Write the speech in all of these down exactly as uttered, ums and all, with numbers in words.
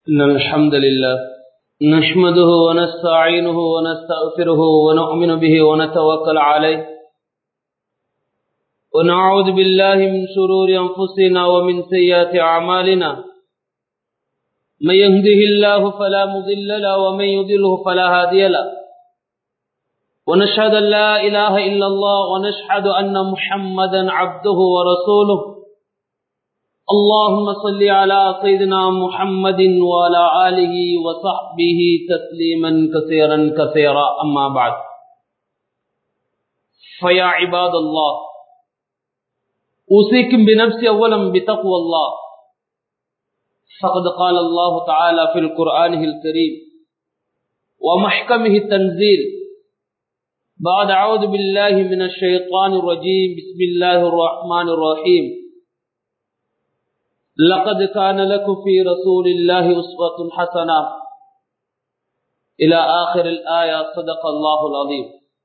إن الحمد لله نحمده ونستعينه ونستغفره ونؤمن به ونتوكل عليه ونعوذ بالله من شرور أنفسنا ومن سيئات أعمالنا من يهده الله فلا مضل له ومن يضلل فلا هادي له ونشهد أن لا إله إلا الله ونشهد أن محمدا عبده ورسوله اللهم صل على سيدنا محمد وعلى آله وصحبه تسليما كثيرا كثيرا أما بعد فيا عباد الله أوصيكم بنفسي أولا بتقوى الله فقد قال الله تعالى في القرآن الكريم ومحكمه التنزيل بعد أعوذ بالله من الشيطان الرجيم بسم الله الرحمن الرحيم لقد كان لكم في رسول الله أسوة حسنة إلى آخر الآية صدق الله العظيم.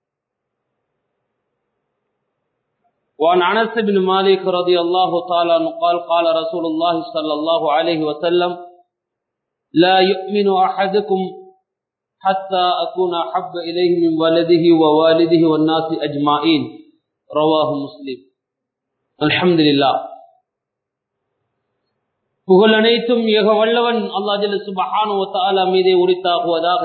وعن أنس بن مالك رضي الله تعالى عنه قال قال رسول الله صلى الله عليه وسلم لا يؤمن أحدكم حتى أكون أحب إليه من ولده ووالده والناس أجمعين رواه مسلم. الحمد لله. புகழ் அனைத்தும் ஏக வல்லவன் அல்லாஹ் ஜல்ல சுப்ஹானஹு வ தஆலா மீதே உரித்தாகுவதாக.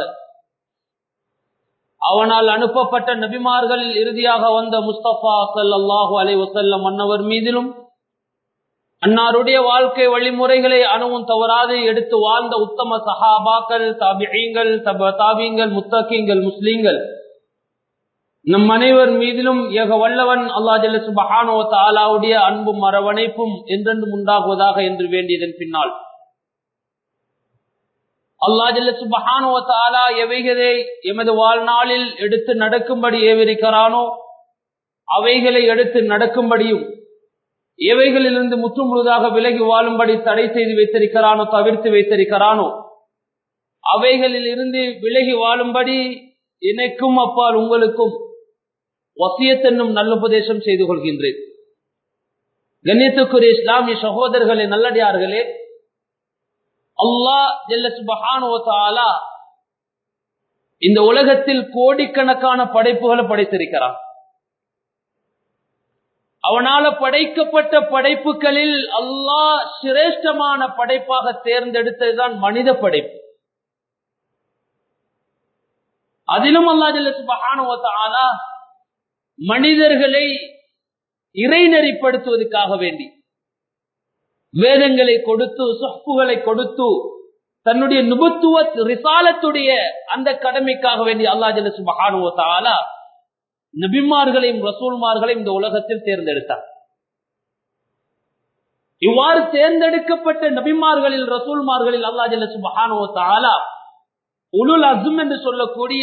அவனால் அனுப்பப்பட்ட நபிமார்களில் இறுதியாக வந்த முஸ்தபா ஸல்லல்லாஹு அலைஹி வஸல்லம் அன்னவர் மீதிலும் அன்னாருடைய வாழ்க்கை வழிமுறைகளை அணுவும் தவறாது எடுத்து வாழ்ந்த உத்தம சஹாபாக்கள், தாபிஈங்கள், தப தாபீங்கள், முத்தகீங்கள், முஸ்லிம்கள் நம் அனைவர் மீதிலும் ஏக வல்லவன் அல்லாஹ் ஜல்ல சுப்ஹானஹு வ தஆலாவுடைய அன்பும் அரவணைப்பும் என்றென்றும் உண்டாகுவதாக என்று வேண்டியதன் பின்னால் அல்லாஹ் ஜல்ல சுப்ஹானஹு வ தஆலா எவைகளை எமது வாழ்நாளில் எடுத்து நடக்கும்படி ஏவிருக்கிறானோ அவைகளை எடுத்து நடக்கும்படியும் எவைகளிலிருந்து முற்று முழுதாக விலகி வாழும்படி தடை செய்து வைத்திருக்கிறானோ தவிர்த்து வைத்திருக்கிறானோ அவைகளில் இருந்து விலகி வாழும்படி எனக்கும் அப்பால் உங்களுக்கும் வசியத் என்னும் நல்லுபதேசம் செய்து கொள்கின்றேன். கண்ணியத்துக்குரிய இஸ்லாமிய சகோதரர்களே, நல்லடியார்களே, அல்லாஹ் ஜல்ல சுப்ஹானஹு வ தஆலா இந்த உலகத்தில் கோடிக்கணக்கான படைப்புகளை படைத்திருக்கிறான். அவனால படைக்கப்பட்ட படைப்புகளில் அல்லாஹ் சிரேஷ்டமான படைப்பாக தேர்ந்தெடுத்ததுதான் மனித படைப்பு. அதிலும் அல்லாஹ் ஜல்ல சுப்ஹானஹு வ தஆலா மனிதர்களை இறைநெறிப்படுத்துவதற்காக வேண்டி வேதங்களை கொடுத்து, சுஹ்புகளை கொடுத்து, தன்னுடைய நுபுத்துவ ரிசாலத்துடைய அந்த கடமைக்காக வேண்டி அல்லாஹ் ஜல்ல சுப்ஹானஹு வ தஆலா நபிமார்களையும் ரசூல்மார்களையும் இந்த உலகத்தில் தேர்ந்தெடுத்தார். இவ்வாறு தேர்ந்தெடுக்கப்பட்ட நபிமார்களில் ரசூல்மார்களில் அல்லாஹ் ஜல்ல சுப்ஹானஹு வ தஆலா உலுல் அஸ்ம் என்று சொல்லக்கூடிய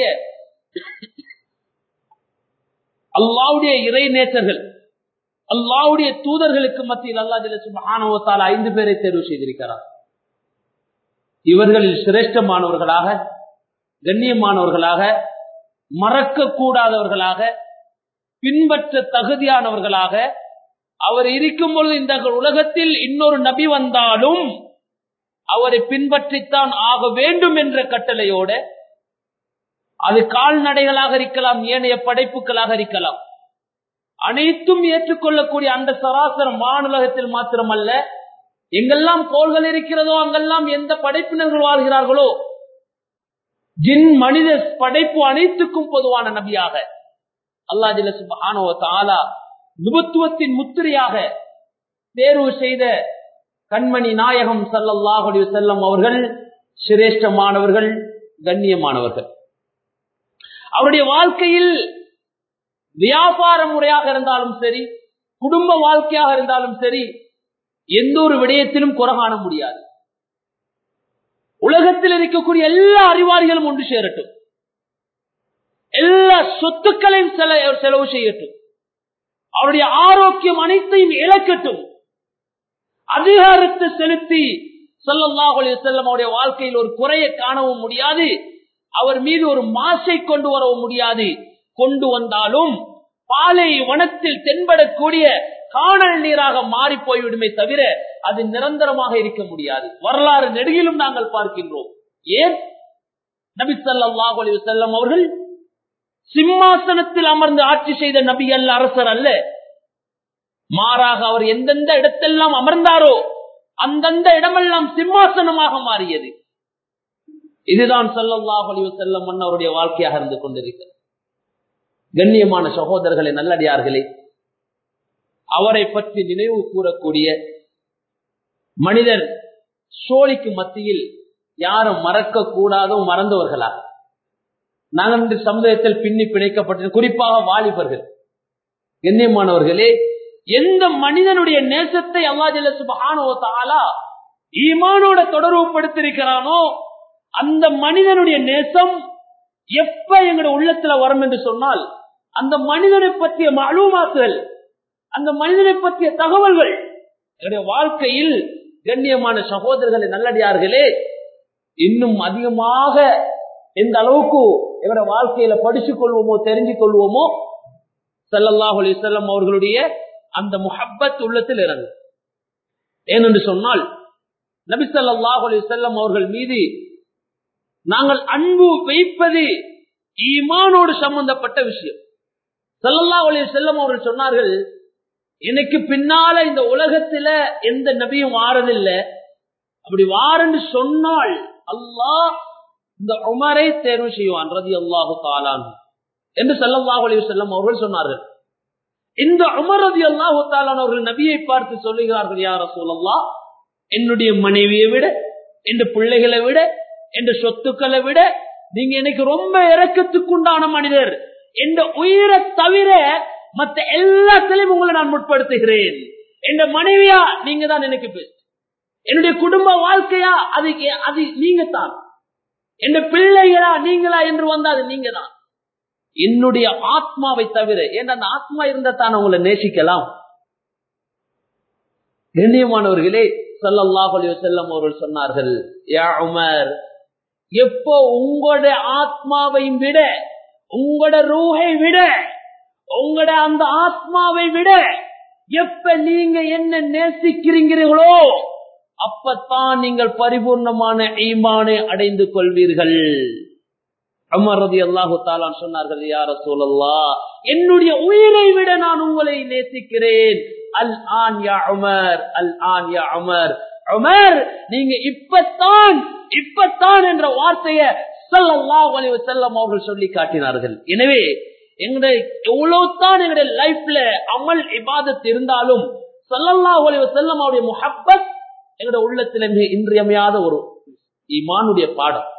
அல்லாஹ்வுடைய இறை நேசர்கள், அல்லாஹ்வுடைய தூதர்களுக்கு மத்தியில் அல்லாஹ் ஜல்ல சுப்ஹானஹு வ தஆலா ஐந்து பேரை தேர்வு செய்திருக்கிறார். இவர்களில் சிரேஷ்டமானவர்களாக, கண்ணியமானவர்களாக, மறக்க கூடாதவர்களாக, பின்பற்ற தகுதியானவர்களாக அவர் இருக்கும் பொழுது இந்த உலகத்தில் இன்னொரு நபி வந்தாலும் அவரை பின்பற்றித்தான் ஆக வேண்டும் என்ற கட்டளையோட, அது கால்நடைகளாக இருக்கலாம், ஏனைய படைப்புகளாக இருக்கலாம், அனைத்தும் ஏற்றுக்கொள்ளக்கூடிய அந்த சராசர மானுலகத்தில் மாத்திரமல்ல, எங்கெல்லாம் கோள்கள் இருக்கிறதோ அங்கெல்லாம் எந்த படைப்பினர்கள் வாழ்கிறார்களோ ஜின் மனித படைப்பு அனைத்துக்கும் பொதுவான நபியாக அல்லாஹ் ஜல்ல சுப்ஹானஹு வ தஆலா நுபுத்துவத்தின் முத்திரையாக தேர்வு செய்த கண்மணி நாயகம் ஸல்லல்லாஹு அலைஹி வஸல்லம் அவர்கள் சிரேஷ்டமானவர்கள், கண்ணியமானவர்கள். அவருடைய வாழ்க்கையில் வியாபார முறையாக இருந்தாலும் சரி, குடும்ப வாழ்க்கையாக இருந்தாலும் சரி, எந்த ஒரு விடயத்திலும் குறை காண முடியாது. உலகத்தில் இருக்கக்கூடிய எல்லா அறிவாளிகளும் ஒன்று சேரட்டும், எல்லா சொத்துக்களையும் செலவு செய்யட்டும், அவருடைய ஆரோக்கியம் அனைத்தையும் இழக்கட்டும், அதிகாரத்தை செலுத்தி ஸல்லல்லாஹு அலைஹி வஸல்லம் அவருடைய வாழ்க்கையில் ஒரு குறையை காணவும் முடியாது, அவர் மீது ஒரு மாசை கொண்டு வரவும் முடியாது. கொண்டு வந்தாலும் பாலை வனத்தில் தென்படக்கூடிய காணல் நீராக மாறி போய்விடுமே தவிர அது நிரந்தரமாக இருக்க முடியாது. வரலாறு நெடுகிலும் நாங்கள் பார்க்கின்றோம். ஏன்? நபி ஸல்லல்லாஹு அலைஹி வஸல்லம் அவர்கள் சிம்மாசனத்தில் அமர்ந்து ஆட்சி செய்த நபி அல்ல, அரசர் அல்ல. மாறாக அவர் எந்தெந்த இடத்தெல்லாம் அமர்ந்தாரோ அந்தந்த இடமெல்லாம் சிம்மாசனமாக மாறியது. இதுதான் ஸல்லல்லாஹு அலைஹி வஸல்லம் அவருடைய வாழ்க்கையாக இருந்து கொண்டிருக்கிறது. கண்ணியமான சகோதரர்களே, நல்லடியார்களே, அவரை பற்றி நினைவு கூறக்கூடிய மனிதர் சோழிக்கு மத்தியில் யாரும் மறக்க கூடாதோ மறந்தவர்களாக நாங்கள் இந்த சமுதாயத்தில் பின்னி பிணைக்கப்பட்ட, குறிப்பாக வாலிபர்கள். கண்ணியமானவர்களே, எந்த மனிதனுடைய நேசத்தை அல்லாஹ் ஜல்ல சுப்ஹானஹு வ தஆலா ஈமானோட தொடர்பு படுத்திருக்கிறானோ அந்த மனிதனுடைய நேசம் எப்ப எங்களுடைய உள்ளத்துல வரும் என்று சொன்னால், அந்த மனிதனை பற்றிய மாலூமாத்துகள், அந்த மனிதனை பற்றிய தகவல்கள் என்னுடைய வாழ்க்கையில், கண்ணியமான சகோதரர்களே, நல்லடியார்களே, இன்னும் அதிகமாக எந்த அளவுக்கு எங்களுடைய வாழ்க்கையில படிச்சுக் கொள்வோமோ தெரிஞ்சு கொள்வோமோ ஸல்லல்லாஹு அலைஹி வஸல்லம் அவர்களுடைய அந்த முஹப்பத் உள்ளத்தில் இறங்கும். ஏனென்று சொன்னால், நபி ஸல்லல்லாஹு அலைஹி வஸல்லம் அவர்கள் மீது நாங்கள் அன்பு வைப்பது ஈமானோடு சம்பந்தப்பட்ட விஷயம். ஸல்லல்லாஹு அலைஹி வஸல்லம் அவர்கள் சொன்னார்கள், எனக்கு பின்னால இந்த உலகத்துல எந்த நபியும் வாரதில்லை. அப்படி வாரன்னு சொன்னால் அல்லாஹ் இந்த உமரை தேர்வு செய்வான் ரலியல்லாஹு தஆலா என்று ஸல்லல்லாஹு அலைஹி வஸல்லம் அவர்கள் சொன்னார்கள். இந்த உமர் ரலியல்லாஹு தஆலா அவர்கள் நபியை பார்த்து சொல்லுகிறார்கள், யா ரசூலல்லாஹ், என்னுடைய மனைவியை விட, என் பிள்ளைகளை விட, என் சொத்துக்களை விட நீங்க எனக்கு ரொம்ப இரக்கத்துக்குண்டான மனிதர். என் உயிரை தவிர மற்ற எல்லாத்திலையும் உங்களை நான் முற்படுத்துகிறேன். என் மனைவியா நீங்க தான் எனக்கு பெஸ்ட். என்னுடைய குடும்ப வாழ்க்கையா அது அது நீங்க தான். என் பிள்ளைகளா நீங்களா என்று வந்தா அது நீங்க தான். என்னுடைய ஆத்மாவை தவிர, ஏன் அந்த ஆத்மா இருந்தா தான் உங்களை நேசிக்கலாம். கண்ணியமானவர்களே, ஸல்லல்லாஹு அலைஹி வஸல்லம் அவர்கள் சொன்னார்கள், யா உமர், எப்போ உங்களுடைய ஆத்மாவை விட, உங்களோட ரூஹை விட, உங்களோட அந்த ஆத்மாவை விட எப்ப நீங்க என்ன நேசிக்கிறீங்களோ அப்பத்தான் நீங்கள் பரிபூர்ணமான ஈமானை அடைந்து கொள்வீர்கள். உமர் ரலியல்லாஹு தஆலா சொன்னார்கள், யா ரசூலல்லாஹ், என்னுடைய உயிரை விட நான் உங்களை நேசிக்கிறேன். அல் ஆன் யா உமர், அல் ஆன் யா உமர். உமர், நீங்க இப்பத்தான் இப்பத்தான் என்ற வார்த்தையை ஸல்லல்லாஹு அலைஹி வஸல்லம் அவர்கள் சொல்லி காட்டினார்கள். எனவே எங்களுடைய எவ்வளவுதான் எங்களுடைய லைஃப்ல அமல் இபாதத் இருந்தாலும் ஸல்லல்லாஹு அலைஹி வஸல்லம் அவருடைய முஹப்பத் எங்களுடைய உள்ளத்தில் மிக இன்றியமையாத ஒரு ஈமானுடைய பாடம்.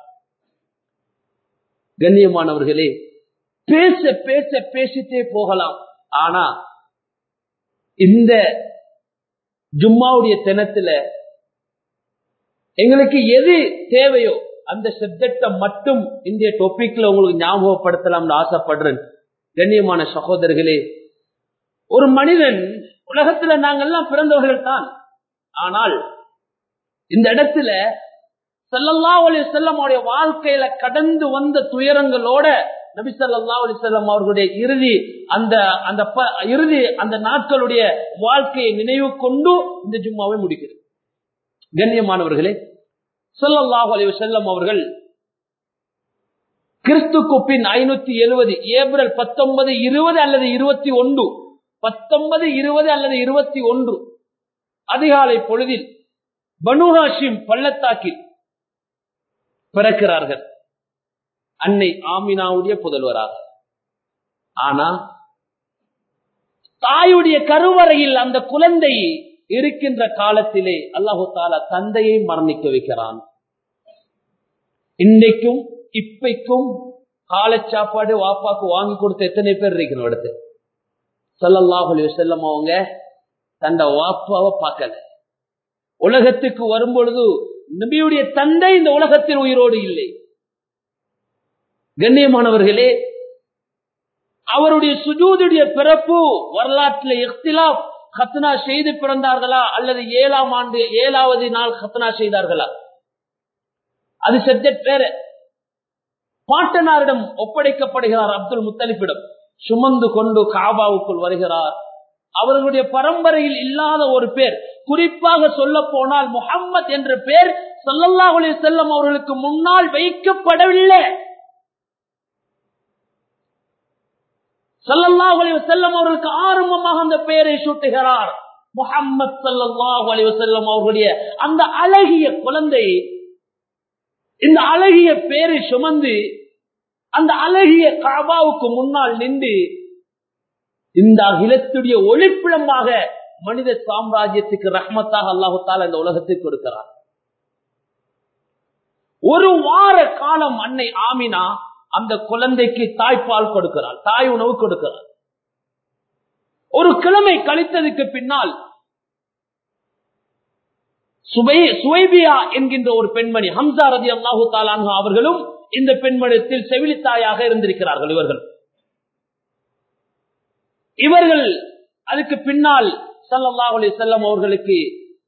கண்ணியமானவர்களே, பேச பேச பேசிட்டே போகலாம். ஆனா இந்த ஜும்மாவுடைய தினத்துல எங்களுக்கு எது தேவையோ அந்த சப்ஜெக்ட மட்டும் இந்த டாபிக்ல உங்களுக்கு ஞாபகப்படுத்தலாம்னு ஆசைப்படுறேன். கண்ணியமான சகோதரர்களே, ஒரு மனிதன், உலகத்துல நாங்கெல்லாம் பிறந்தவர்கள் தான். ஆனால் இந்த இடத்துல ஸல்லல்லாஹு அலைஹி வஸல்லம் அவருடைய வாழ்க்கையில கடந்து வந்த துயரங்களோட நபி ஸல்லல்லாஹு அலைஹி வஸல்லம் அவர்களுடைய இறுதி அந்த அந்த இறுதி அந்த நாட்களுடைய வாழ்க்கையை நினைவு கொண்டு இந்த ஜும்மாவை முடிக்கிறது. கண்ணியமானவர்களே, ஸல்லல்லாஹு அலைஹி வஸல்லம் அவர்கள் கிறிஸ்துக்கு பின் ஐநூத்தி எழுபது ஏப்ரல் பத்தொன்பது இருபது அல்லது இருபத்தி ஒன்று பத்தொன்பது இருபது அல்லது இருபத்தி ஒன்று அதிகாலை பொழுதில் பனு ஹாஷிம் பள்ளத்தாக்கில் பிறக்கிறார்கள். அன்னை ஆமினாவுடைய புதல்வராக. ஆனா தாயுடைய கருவறையில் அந்த குழந்தை இருக்கின்ற காலத்திலே அல்லாஹு தஆலா தந்தையை மரணிக்க வைக்கிறான். இன்றைக்கும் இப்பைக்கும் காலை சாப்பாடு வாப்பாக்கு வாங்கி கொடுத்த எத்தனை பேர் இருக்கணும் இடத்து. ஸல்லல்லாஹு அலைஹி வஸல்லம் அவங்க தந்த வாப்பாவை பார்க்கல. உலகத்துக்கு வரும்பொழுது நபியுடைய தந்தை இந்த உலகத்தில் உயிரோடு இல்லை. கண்ணியமானவர்களே, அவருடைய சுஜூதுடைய பிறப்பு வரலாற்றில் இக்திலாப், கத்னா செய்து பிறந்தார்களா அல்லது ஏழாம் ஆண்டு ஏழாவது நாள் கத்னா செய்தார்களா, அது சப்ஜெக்ட் வேற. பாட்டனாரிடம் ஒப்படைக்கப்படுகிறார். அப்துல் முத்தலிபிடம் சுமந்து கொண்டு காபாவுக்குள் வருகிறார். அவர்களுடைய பரம்பரையில் இல்லாத ஒரு பேர். குறிப்பாக சொல்ல போனால் முஹம்மத் என்ற பேர் ஸல்லல்லாஹு அலைஹி வஸல்லம் அவர்களுக்கு முன்னால் வைக்கப்படவில்லை. ஸல்லல்லாஹு அலைஹி வஸல்லம் அவர்களுக்கு ஆரம்பமாக அந்த பெயரை சூட்டுகிறார். முஹம்மத் ஸல்லல்லாஹு அலைஹி வஸல்லம் அவர்களுடைய அந்த அழகிய குழந்தை இந்த அழகிய பெயரை சுமந்து அந்த அழகிய கஅபாவுக்கு முன்னால் நின்று இந்த அகிலத்துடைய ஒளிப்பிழம்பாக மனித சாம்ராஜ்யத்துக்கு ரஹ்மத்தாக அல்லாஹு தஆலா இந்த உலகத்தை கொடுக்கிறார். ஒரு வார காலம் அன்னை ஆமினா அந்த குழந்தைக்கு தாய்ப்பால் கொடுக்கிறார், தாய் உணவு கொடுக்கிறார். ஒரு கிழமை கழித்ததுக்கு பின்னால் சுவைபியா என்கின்ற ஒரு பெண்மணி, ஹம்சா ரலியல்லாஹு தஆலா அன்ஹு அவர்களும் இந்த பெண்மணியத்தில் செவிலித்தாயாக இருந்திருக்கிறார்கள். இவர்கள் இவர்கள் அதுக்கு பின்னால் ஸல்லல்லாஹு அலைஹி வஸல்லம் அவர்களுக்கு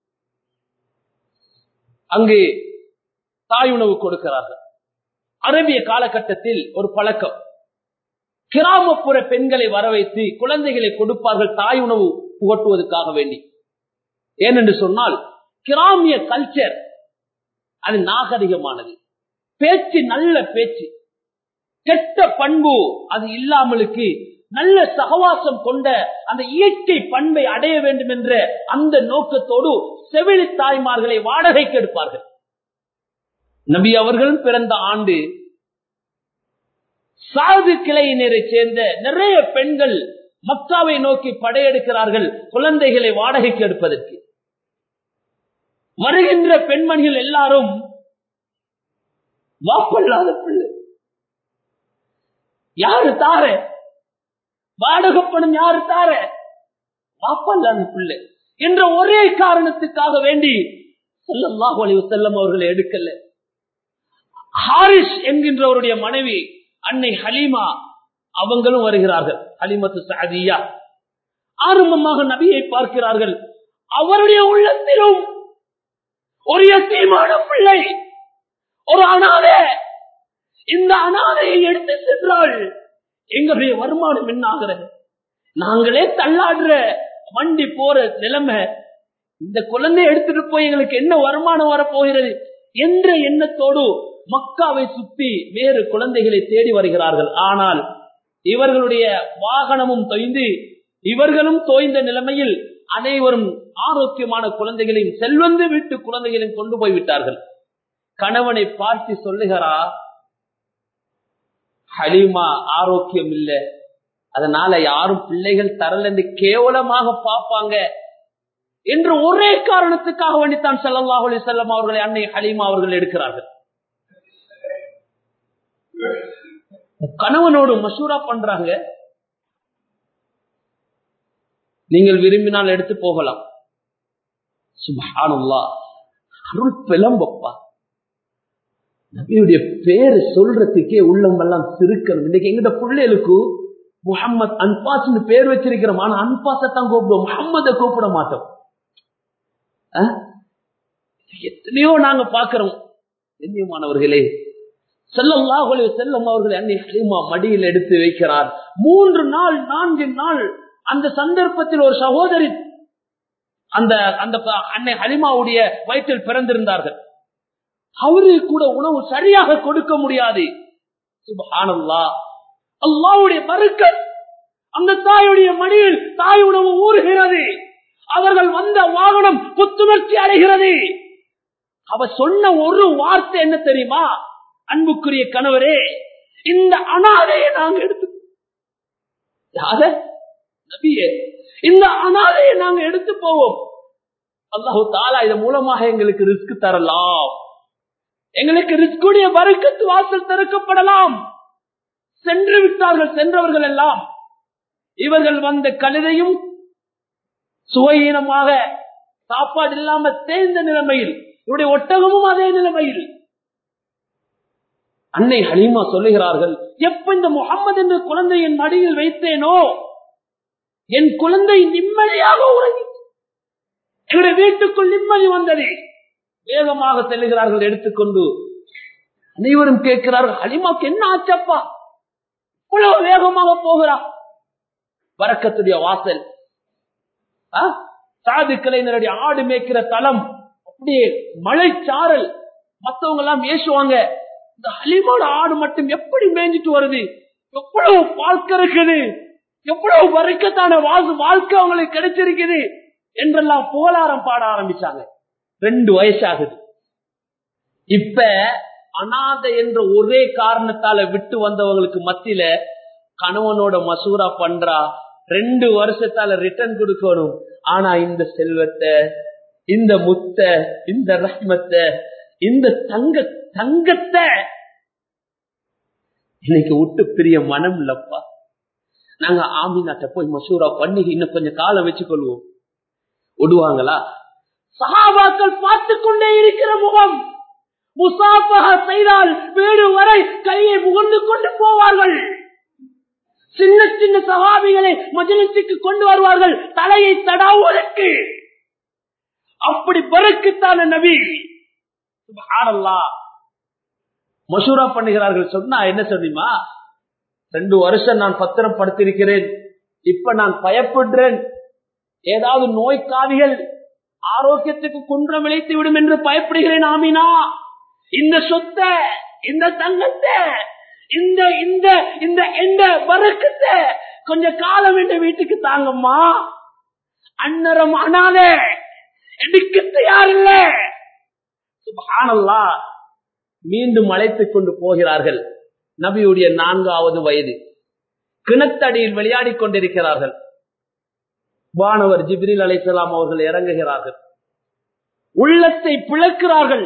அங்கு தாய் உணவு கொடுக்கிறார்கள். அரபிய காலகட்டத்தில் ஒரு பழக்கம், கிராமப்புற பெண்களை வரவைத்து குழந்தைகளை கொடுப்பார்கள் தாய் உணவு புகட்டுவதற்காக வேண்டி. ஏனென்று சொன்னால் கிராமிய கல்ச்சர் அது நாகரிகமானது, பேச்சு நல்ல பேச்சு, கெட்ட பண்பு அது இல்லாமலுக்கு நல்ல சகவாசம் கொண்ட அந்த இயற்கை பண்பை அடைய வேண்டும் என்ற அந்த நோக்கத்தோடு செவிலி தாய்மார்களை வாடகைக்கு எடுப்பார்கள். நபி அவர்களும் பிறந்த ஆண்டு சாது கிளையினரை சேர்ந்த நிறைய பெண்கள் மக்காவை நோக்கி படையெடுக்கிறார்கள் குழந்தைகளை வாடகைக்கு எடுப்பதற்கு. வருகின்ற பெண்மணிகள் எல்லாரும் வாப்பல்லாத பிள்ளை, யாரு தார வாடகைப்பணம், யாரு தார வாப்பல்லாத பிள்ளை என்ற ஒரே காரணத்துக்காக வேண்டி ஸல்லல்லாஹு அலைஹி வஸல்லம் அவர்களை எடுக்கல. ஹாரிஸ் என்கின்றவருடைய மனைவி அன்னை ஹலீமா அவங்களும் வருகிறார்கள். ஹலீமத்து சஅதியா ஆரம்பமாக நபியை பார்க்கிறார்கள். அவருடைய உள்ளத்திலும் ஒரு யத்தீமான பிள்ளை, ஒரு அனாதை. இந்த அனாதையை எடுத்து சென்றால் எங்களுடைய வருமானம் என்ன ஆகிறது? நாங்களே தள்ளாடுற வண்டி போற நிலைமை, இந்த குழந்தை எடுத்துட்டு போய் எங்களுக்கு என்ன வருமானம் வரப்போகிறது என்ற எண்ணத்தோடு மக்காவை சுற்றி வேறு குழந்தைகளை தேடி வருகிறார்கள். ஆனால் இவர்களுடைய வாகனமும் தொய்ந்து இவர்களும் தோய்ந்த நிலைமையில் அனைவரும் ஆரோக்கியமான குழந்தைகளையும் செல்வந்து வீட்டு குழந்தைகளையும் கொண்டு போய்விட்டார்கள். கணவனை பார்த்து சொல்லுகிறா, ஹலீமா ஆரோக்கியம் இல்லை, அதனால யாரும் பிள்ளைகள் தரல என்று கேவலமாக பார்ப்பாங்க என்று ஒரே காரணத்துக்காக வேண்டித்தான் ஸல்லல்லாஹு அலைஹி வஸல்லம் அவர்களை அன்னை ஹலீமா அவர்கள் எடுக்கிறார்கள். கணவனோடு மசூரா பண்றாங்க, நீங்கள் விரும்பினால் எடுத்து போகலாம். சுப்ஹானல்லாஹ், அருள் பெலம்பப்பா. நபியுடைய பேரு சொல்றதுக்கே உள்ளமெல்லாம் சிறுக்கணும். இன்னைக்கு எங்கிட்ட பிள்ளைகளுக்கு முஹம்மத் அன்பாஸ் பேர் வச்சிருக்கிறோம், ஆனா அன்பாசத்தான் கூப்பிடுவோம், முஹம்மதை கூப்பிட மாட்டோம். எத்தனையோ நாங்க பாக்கிறோம். கண்ணியமானவர்களே, ஸல்லல்லாஹு அலைஹி வஸல்லம் அவர்களை அன்னை ஹலீமா மடியில் எடுத்து வைக்கிறார். மூன்று நாள் நான்கு நாள் அந்த சந்தர்ப்பத்தில் ஒரு சகோதரி அந்த அந்த அன்னை ஹலீமாவுடைய வயிற்றில் பிறந்திருந்தார்கள். அவருக்கு கூட உணவு சரியாக கொடுக்க முடியாது. சுப்ஹானல்லாஹ், அல்லாஹ்வுடைய பரக்கத், அந்த தாயுடைய மடியில் தாய் உணவு ஊறுகிறது. அவர்கள் வந்த வாகனம் புத்துணர்ச்சி அடைகிறது. அவ சொன்ன ஒரு வார்த்தை என்ன தெரியுமா? அன்புக்குரிய கணவரே, இந்த அனாதையை நாங்க எடுத்து யார நபியே இந்த அனாதையை நாங்க எடுத்து போவோம். அல்லாஹு தஆலா இதன் மூலமாக எங்களுக்கு ரிஸ்க் தரலாம், எங்களுக்கு ரிஸ்குடைய பரக்கத்து வாசல் திறக்கப்படலாம். சென்று விட்டார்கள் சென்றவர்கள் எல்லாம். இவர்கள் வந்த கழுதையும் சுவையீனமாக சாப்பாடு இல்லாம தேய்ந்த நிலைமையில், இவருடைய ஒட்டகமும் அதே நிலைமையில். அன்னை ஹலீமா சொல்லுகிறார்கள், எப்ப இந்த முஹம்மது என்ற குழந்தையின் மடியில் வைத்தேனோ என் குழந்தை நிம்மதியாக உறங்கி என்னுடைய வீட்டுக்குள் நிம்மதி வந்தது. வேகமாக செல்லுகிறார்கள் எடுத்துக்கொண்டு. அனைவரும் கேட்கிறார்கள், ஹலீமாக்கு என்ன ஆச்சப்பா, இவ்வளவு வேகமாக போகிறா? பரக்கத்துடைய வாசல். சாதுக்களை நேரடி ஆடு மேய்க்கிற தலம், அப்படியே மழைச்சாரல், மத்தவங்க எல்லாம் ஏசுவாங்க. இந்த ஹலீமாவோட ஆடு மட்டும் எப்படி மேய்ஞ்சிட்டு வருது, எவ்வளவு வாழ்க்கை இருக்குது, எவ்வளவு வரைக்கத்தான வாழ்க்கை அவங்களுக்கு கிடைச்சிருக்குது என்றெல்லாம் புகழாரம் பாட ஆரம்பிச்சாங்க. ரெண்டு வயசாகுது. இப்ப அனாதை என்ற ஒரே காரணத்தால விட்டு வந்தவங்களுக்கு மத்தியில கணவனோட மசூரா பண்றா, ரெண்டு வருஷத்தால ரிட்டர்ன் கொடுக்கணும். ஆனா இந்த செல்வத்தை, இந்த முத்த, இந்த ரஹ்மத்தை, இந்த தங்க தங்கத்தை இன்னைக்கு விட்டு பிரிய மனம் இல்லப்பா. நாங்க ஆமினாட்ட போய் மசூரா பண்ணி இன்னும் கொஞ்சம் காலம் வச்சுக்கொள்வோம். விடுவாங்களா? சஹாபாக்கள் பார்த்து கொண்டே இருக்கிற முகம். முசாஃபஹ செய்தால் வீடு வரை கையை முகர்ந்து கொண்டு போவார்கள். சின்ன சின்ன சஹாபிகளை மஜ்லிஸுக்கு கொண்டு வருவார்கள் தலையை தடாவுவதற்கு. அப்படி பரக்கத்தான நபி சுப்ஹானல்லாஹ் மஷூரா பண்ணுகிறார்கள். சொன்னா என்ன சொன்னீமா, ரெண்டு வருஷம் நான் பத்திரம் படுத்திருக்கிறேன், இப்ப நான் பயப்படுறேன், ஏதாவது நோய்க்காவிகள் ஆரோக்கியத்துக்கு குன்றம் இழைத்து விடும் என்று பயப்படுகிறேன். ஆமினா, இந்த சொத்தை, இந்த தங்கத்தை, இந்த இந்த இந்த இந்த பரக்கத்தை கொஞ்ச காலம் என்ற வீட்டுக்கு தாங்கம்மா. அன்னரம் அனாத எடுக்க தயார் இல்ல. சுப்ஹானல்லாஹ். மீண்டும் அழைத்துக் கொண்டு போகிறார்கள். நபியுடைய நான்காவது வயது, கிணத்தடியில் விளையாடி கொண்டிருக்கிறார்கள். வானவர் ஜிப்ரீல் அலைஹிஸ்ஸலாம் அவர்கள் இறங்குகிறார்கள். உள்ளத்தை பிளக்கிறார்கள்,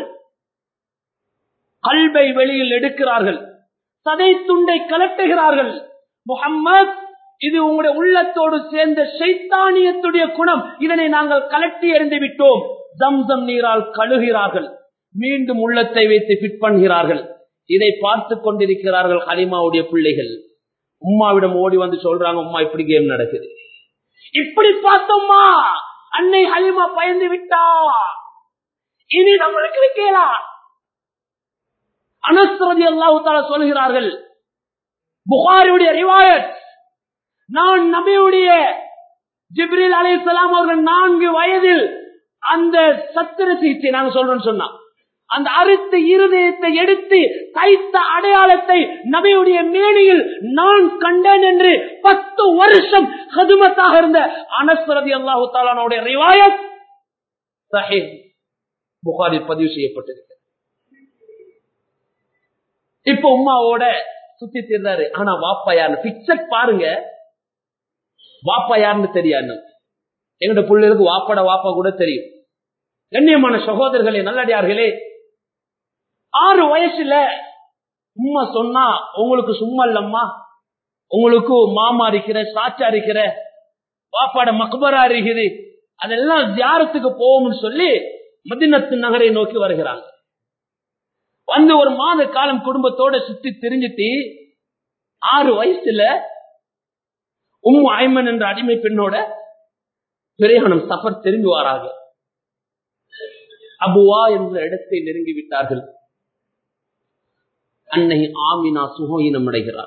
கல்பை வெளியில் எடுக்கிறார்கள், சதை துண்டை கலட்டுகிறார்கள். முஹம்மத், இது உங்களுடைய உள்ளத்தோடு சேர்ந்த ஷைத்தானியத்துடைய குணம், இதனை நாங்கள் கலட்டி எறிந்து விட்டோம். ஜம்சம் நீரால் கழுகிறார்கள், மீண்டும் உள்ளத்தை வைத்து ஃபிட் பண்ணுகிறார்கள். இதை பார்த்து கொண்டிருக்கிறார்கள் ஹலீமாவுடைய பிள்ளைகள். உம்மாவிடம் ஓடி வந்து சொல்றாங்க, உம்மா இப்படி கேம் நடக்குது. இப்படி பார்த்தோம்மா, அன்னை ஹலீமா பயந்து விட்டா, இனி நம்மளுக்கு இருக்கலா. அனஸ் ரலியல்லாஹு தஆலா சொல்கிறார்கள், புகாரியுடைய ரிவாயத், நான் நபியுடைய ஜிப்ரீல் அலைஹிஸ்ஸலாம் அவர்கள் நான்கு வயதில் அந்த சத்திர சிகிச்சை நாங்க சொல்றோம்னு சொன்னா, அந்த அறுத்த இருதயத்தை எடுத்து தைத்த அடையாளத்தை நபியுடைய மேனியில் நான் கண்டேன் என்று பத்து வருஷம் ஹதுமத்தாக இருந்த அனஸ் ரலியல்லாஹு தஆலாவுடைய ரிவாயத் சஹீஹ் புகாரி பதிவு செய்யப்பட்டிருக்கு. இப்ப உம்மாவோட சுத்தி திர்றாரு. ஆனா வாப்பா யாருன்னு பிக்சர் பாருங்க, வாப்பா யாருன்னு தெரியாது. எங்கட பிள்ளைகளுக்கு வாப்பாட வாப்பா கூட தெரியும். கண்ணியமான சகோதரர்களே, நல்லடியார்களே, ஆறு வயசுல உம்மா சொன்னா, உங்களுக்கு சும்மா இல்லம்மா, உங்களுக்கு மாமா இருக்கிற, சாச்சா இருக்கிற, வாப்பாட மக்பரா இருக்குது, அதெல்லாம் ஜியாரத்துக்கு போவோம்னு சொல்லி மதீனத்து நகரை நோக்கி வருகிறாங்க. வந்து ஒரு மாத காலம் குடும்பத்தோட சுத்தி தெரிஞ்சிட்டு ஆறு வயசுல உம்மு ஐமன் என்ற அடிமை பெண்ணோட பிரயாணம் சஃபர் திரும்பி வராங்க. அபுவா என்ற இடத்தை நெருங்கி விட்டார்கள். அன்னை ஆமினா சுகோயினம் அடைகிறார்.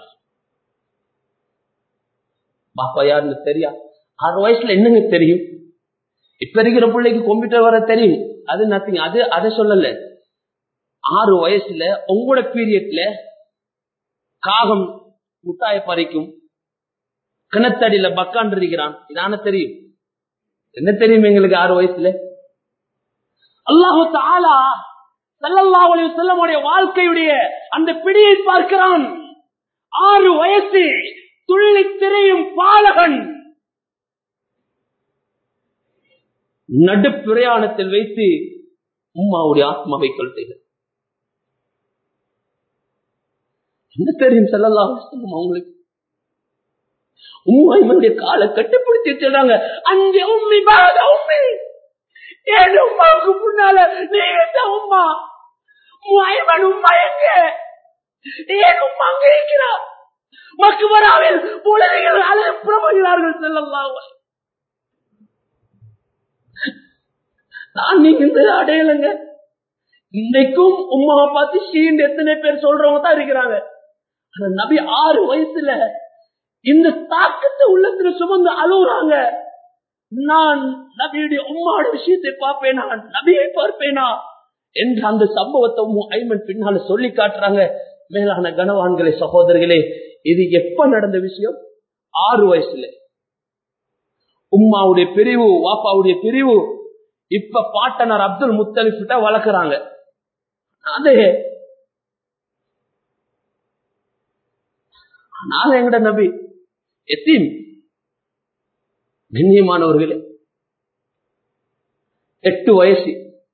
பாப்பா யாருன்னு தெரியா? ஆறு வயசுல என்னங்க தெரியும்? இப்ப இருக்கிற பிள்ளைக்கு கம்ப்யூட்டர் வர தெரியும், அது நத்திங். அது அதை சொல்லல. ஆறு வயசுல உங்களோட பீரியட்ல காகம் முட்டாய பறிக்கும், கிணத்தடியில பக்கான் இருக்கிறான், இதான தெரியும். என்ன தெரியும் எங்களுக்கு ஆறு வயசுல? அல்லாஹு தஆலா ஸல்லல்லாஹு அலைஹி வஸல்லம் உடைய வாழ்க்கையுடைய அந்த பிடியை பார்க்கிறான். ஆறு வயசு துள்ளி திரையும் பாலகன் நடு பிரயாணத்தில் வைத்து உம்மாவுடைய ஆத்மாவை கொள்ளைகள். என்ன தெரியும் ஸல்லல்லாஹு அலைஹி வஸல்லம் அவங்களுக்கு? உம்மாவுடைய காலை கட்டுப்படுத்தி வச்சிருக்காங்க. அஞ்சு உம்மி பாத உம்மி, ஏழு உம்மாவுக்கு முன்னால நீங்க உம்மா முஐமன் உம்மா எங்க? ஏன் உம்மா அங்க இருக்கிறார்? மக்பராவில் புலவைகள் அழகு புறப்படுகிறார்கள். ஸல்லல்லாஹு அலைஹி நான் நீங்க இந்த அடையலங்க. இன்னைக்கும் உம்மாவை பார்த்து ஷீன் எத்தனை பேர் சொல்றவங்க தான் இருக்கிறாங்க. ஆனா நபி ஆறு வயசுல இந்த தாக்கத்தை உள்ளத்துல சுமந்து அழுகுறாங்க. நான் நபியுடைய உம்மாட விஷயத்தை பார்ப்பேனா, நபியை பார்ப்பேனா என்று அந்த சம்பவத்தை ஐமன் பின்னால சொல்லி காட்டுறாங்க. மேலான கனவான்களே, சகோதரர்களே, இது எப்ப நடந்த விஷயம்? ஆறு வயசுல உம்மாவுடைய பிரிவு, வாப்பாவுடைய பிரிவு. இப்ப பாட்டனார் அப்துல் முத்தலிஃபிட்ட வளர்க்கிறாங்க. அதே நாங்க எங்கட நபி எத்தீம். கண்ணியமானவர்களே, எட்டு வயசு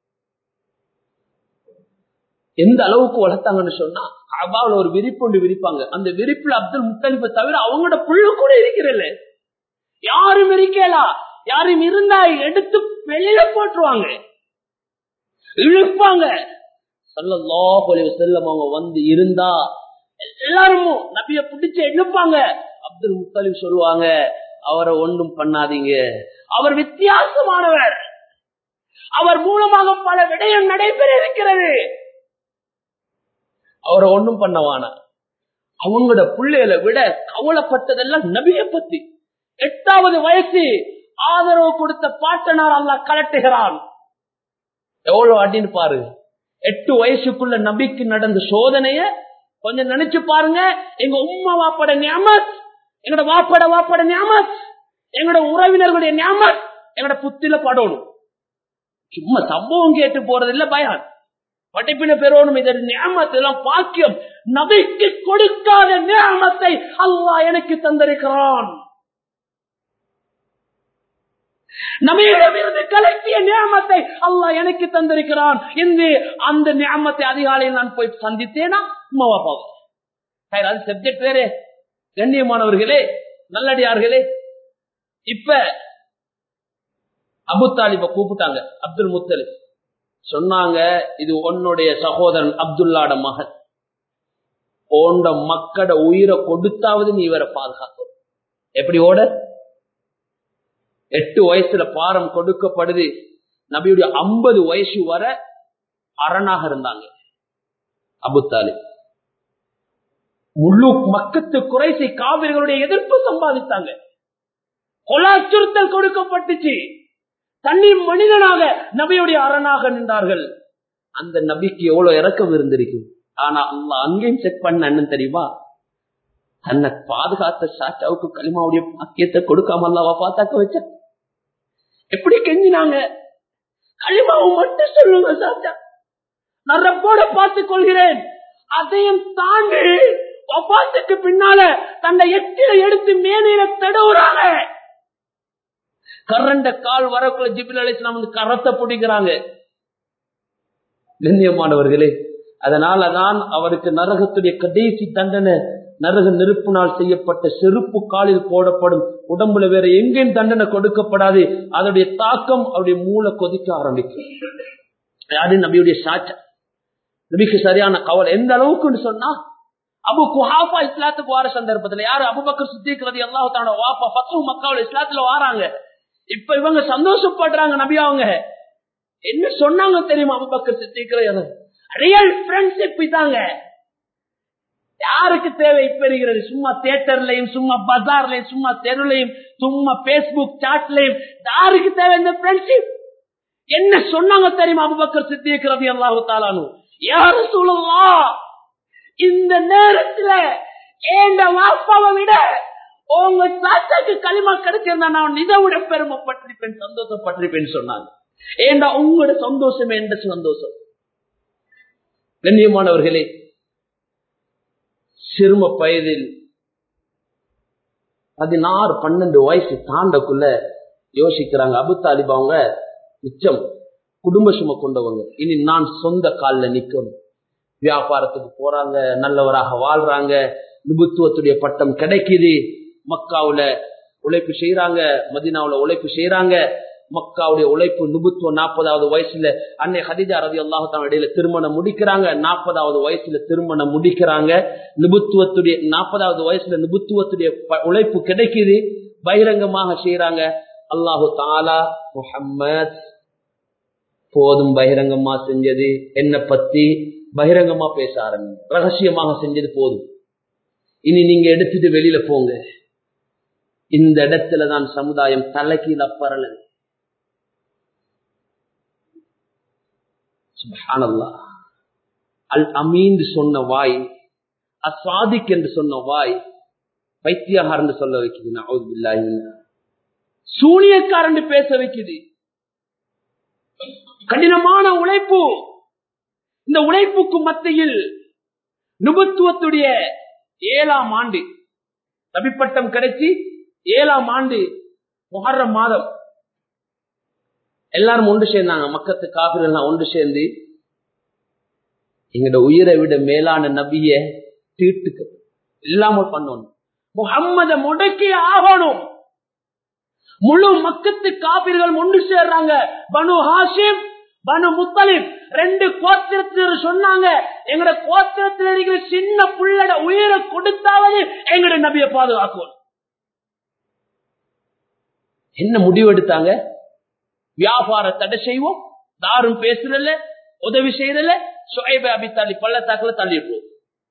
எந்த அளவுக்கு வளர்த்தாங்கன்னு சொன்னா, கஅபாவுல ஒரு விரிப்பு ஒன்று விரிப்பாங்க. அந்த விரிப்புல அப்துல் முத்தலிஃபை தவிர அவங்களோட புள்ள கூட இருக்கிறல்ல, யாரும் இருக்கலா. யாரும் இருந்தா எடுத்து வெளியில போட்டுருவாங்க, இழுப்பாங்க. ஸல்லல்லாஹு அலைஹி வஸல்லம் அவங்க வந்து இருந்தா எல்லாரும் நபிய பிடிச்சு இழுப்பாங்க. அப்துல் முத்தலிப் சொல்லுவாங்க, அவரை ஒன்றும் பண்ணாதீங்க, அவர் வித்தியாசமானவர், அவர் மூலமாக பல விடயம் நடைபெற இருக்கிறது, அவரை ஒன்றும் பண்ணவானா. அவங்களோட பிள்ளைகளை விட கவலைப்பட்டதெல்லாம் நபிய பத்தி. எட்டாவது வயசு ஆதரவு கொடுத்த பாட்டனார் அல்லாஹ் கலட்டுகிறான். எவ்வளவு அடின்னு பாரு. எட்டு வயசுக்குள்ள நபிக்கு நடந்த சோதனைய கொஞ்சம் நினைச்சு பாருங்க. எங்க உம்மா வாப்பட நியாமத், எங்கட வாப்பட வாப்பட நியாமத், எங்கட உறவினர்களுடைய நியாமத் எங்கட புத்தில படணும். சும்மா சம்பவம் கேட்டு போறது இல்ல, பயான் பட்டிப்பின பெறணும். இதன் நியாமத் எல்லாம் பாக்கியம். நபிக்கு கொடுக்காத நியாமத்தை அல்லாஹ் எனக்கு தந்திருக்கிறான். நபியிடமிருந்து கலக்கிய நியாமத்தை அல்லாஹ் எனக்கு தந்திருக்கிறான் என்று அந்த நியாமத்தை அதிகாலையில் நான் போய் சந்தித்தேனா உம்மாவா பாவம். அது சப்ஜெக்ட் வேற. கண்ணியமானவர்களே, நல்லடியார்களே, இப்ப அபு தாலிப கூப்பிட்டாங்க. அப்துல் முத்தலிப் சொன்னாங்க, இது உன்னுடைய சகோதரன் அப்துல்லாட மகன், போன்ற மக்கட உயிரை கொடுத்தாவது நீ இவரை பாதுகாக்கணும். எப்படி ஓட? எட்டு வயசுல பாரம் கொடுக்கப்படுது. நபியுடைய ஐம்பது வயசு வர அரணாக இருந்தாங்க அபு தாலிப். முழு மக்கத்து குறைசி காவிர்களுடைய எதிர்ப்பு சம்பாதித்தாங்க. கொலை அச்சுறுத்தல் கொடுக்கப்பட்டுச்சு. தண்ணி மனிதனாக நபியுடைய அரணாக நின்றார்கள். அந்த நபிக்கு எவ்வளவு இரக்கம் இருந்திருக்கும். ஆனா அல்லாஹ் அங்கேயும் செக் பண்ண என்ன தெரியுமா? தன்னை பாதுகாத்த சாச்சாவுக்கு கலிமாவுடைய பாக்கியத்தை கொடுக்காம அல்லாஹ் பாத்தாக்க வச்ச. எப்படி கெஞ்சினாங்க, கலிமாவை மட்டும் சொல்லுங்க சாச்சா, நான் ரப்போட பார்த்துக் கொள்கிறேன். அதையும் தாண்டி வபாத்துக்கு பின்னால தன்னை எட்டில எடுத்து மேனையில தடவுறாங்க. கரண்ட கால் வரக்குள்ள ஜிப்ரீல் அலைஹிஸ்ஸலாம் வந்து கரத்தை பிடிக்கிறாங்க. கண்ணியமானவர்களே, அதனாலதான் அவருக்கு நரகத்துடைய கடைசி தண்டனை நரக நெருப்பினால் செய்யப்பட்ட செருப்பு காலில் போடப்படும். உடம்புல வேற எங்கேயும் தண்டனை கொடுக்கப்படாது. அதோடைய தாக்கம் அவருடைய மூளை கொதிக்க ஆரம்பிக்கும். யாரு? நபியுடைய சாட்சா. நபிக்கு சரியான கவலை. எந்த அளவுக்கு சொன்னா, அபு குஹாஃபா இஸ்லாத்துக்கு வார சந்தர்ப்பத்துல யாரு? அபூபக்கர் சித்திக் ரலியல்லாஹு தஆலா வாப்பா ஃபத்ஹு மக்காவுல இஸ்லாத்துல வாராங்க. இப்ப இவங்க சந்தோஷப்படுறாங்க. நபி அவங்க என்ன சொன்னாங்க தெரியுமா? அபூபக்கர் சித்திக் ரியல் ஃப்ரெண்ட்ஷிப் இதாங்க. யாருக்கு தேவை இப்ப இருக்கிறது? சும்மா தியேட்டர்லயும், சும்மா பஜார்லயும், சும்மா தெருலையும், சும்மா பேஸ்புக் சாட்லயும் யாருக்கு தேவை இந்த ஃப்ரெண்ட்ஷிப்? என்ன சொன்னாங்க தெரியுமா? அபூபக்கர் சித்திக் ரலியல்லாஹு தஆலா அன்ஹு, யா ரசூலுல்லாஹ், இந்த நேரத்துல ஏண்ட வாப்பாவை விட உங்க சாச்சாக்கு களிமா கிடைச்சிருந்தா நான் இதை விட பெருமைப்பட்டிருப்பேன், சந்தோஷப்பட்டிருப்பேன் சொன்னாங்க. ஏண்டா உங்களோட சந்தோஷம் என்ற சந்தோஷம். கண்ணியமானவர்களே, சிறும வயதில் பதினாறு பன்னெண்டு வயசு தாண்டக்குள்ள யோசிக்கிறாங்க. அபு தாலிப் அவங்க மிச்சம் குடும்ப சும கொண்டவங்க. இனி நான் சொந்த காலில் நிக்கணும். வியாபாரத்துக்கு போறாங்க, நல்லவராக வாழ்றாங்க, நிபுத்துவத்துடைய பட்டம் கிடைக்குது. மக்காவுல உழைப்பு செய்யறாங்க, மதீனாவுல உழைப்பு செய்யறாங்க. மக்காவுடைய உழைப்பு நிபுத்துவம் நாற்பதாவது வயசுல அன்னை ஹதீஜா ரலியல்லாஹு தஆலா இடையில திருமணம் முடிக்கிறாங்க. நாற்பதாவது வயசுல திருமணம் முடிக்கிறாங்க. நிபுத்துவத்துடைய நாற்பதாவது வயசுல நிபுத்துவத்துடைய உழைப்பு கிடைக்குது. பகிரங்கமாக செய்யறாங்க. அல்லாஹு தஆலா முஹம்மத் போதும், பகிரங்கமா செஞ்சது என்ன பத்தி பகிரங்கமா பேச ஆரம்பிங்க, ரகசியமாக செஞ்சது போதும், இனி நீங்க எடுத்துட்டு வெளியில போங்க. இந்த இடத்துலதான் சமுதாயம் தலைகீழ பரலது. சுப்ஹானல்லாஹ். அல் அமீன் சொன்ன வாய், அஸ்வாதிக் என்று சொன்ன வாய் பைத்தியகார் என்று சொல்ல வைக்குது. நஊது பில்லாஹி. சூனியக்காரன் பேச வைக்குது. கடினமான உழைப்பு. இந்த உழைப்புக்கு மத்தியில் நுபுத்துவத்துடைய ஏழாம் ஆண்டு நபிப்பட்டம் கிடைச்சி ஏழாம் ஆண்டு முஹர்ரம் மாதம் எல்லாரும் ஒன்று சேர்ந்தாங்க. மக்கத்து காபிர்கள் ஒன்று சேர்ந்து எங்களோட உயிரை விட மேலான நபிய தீட்டுக்கு இல்லாமல் பண்ணணும், முஹம்மத முடக்கி ஆகணும். முழு மக்கத்து காபிர்கள் ஒன்று சேர்றாங்க. பனு ஹாஷிம், பனு முத்தலிப் ரெண்டு கோத்திரத்தினர் சொன்னாங்க, எங்கட கோத்திரத்தில் இருக்கிற சின்ன புள்ளட உயிரை கொடுத்தாவது எங்கட நபியை பாதுகாக்கணும். என்ன முடிவெடுத்தாங்க? வியாபார தடை செய்வோம், யாரும் பேசுறல, உதவி செய்யறல, சுஹைப் அபி தாலிப் பள்ளத்தாக்குல தள்ளிடுவோம்.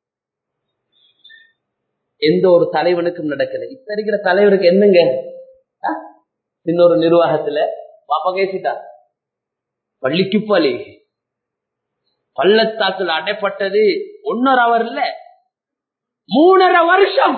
எந்த ஒரு தலைவனுக்கும் நடக்கல. இப்ப இருக்கிற தலைவருக்கு என்னங்க, இன்னொரு நிர்வாகத்துல பாப்பா கேசிட்டா பள்ளிக்கு பள்ளி பள்ளத்தாக்குல அடைப்பட்டது ஒன்னரை அவர் இல்ல, மூணரை வருஷம்.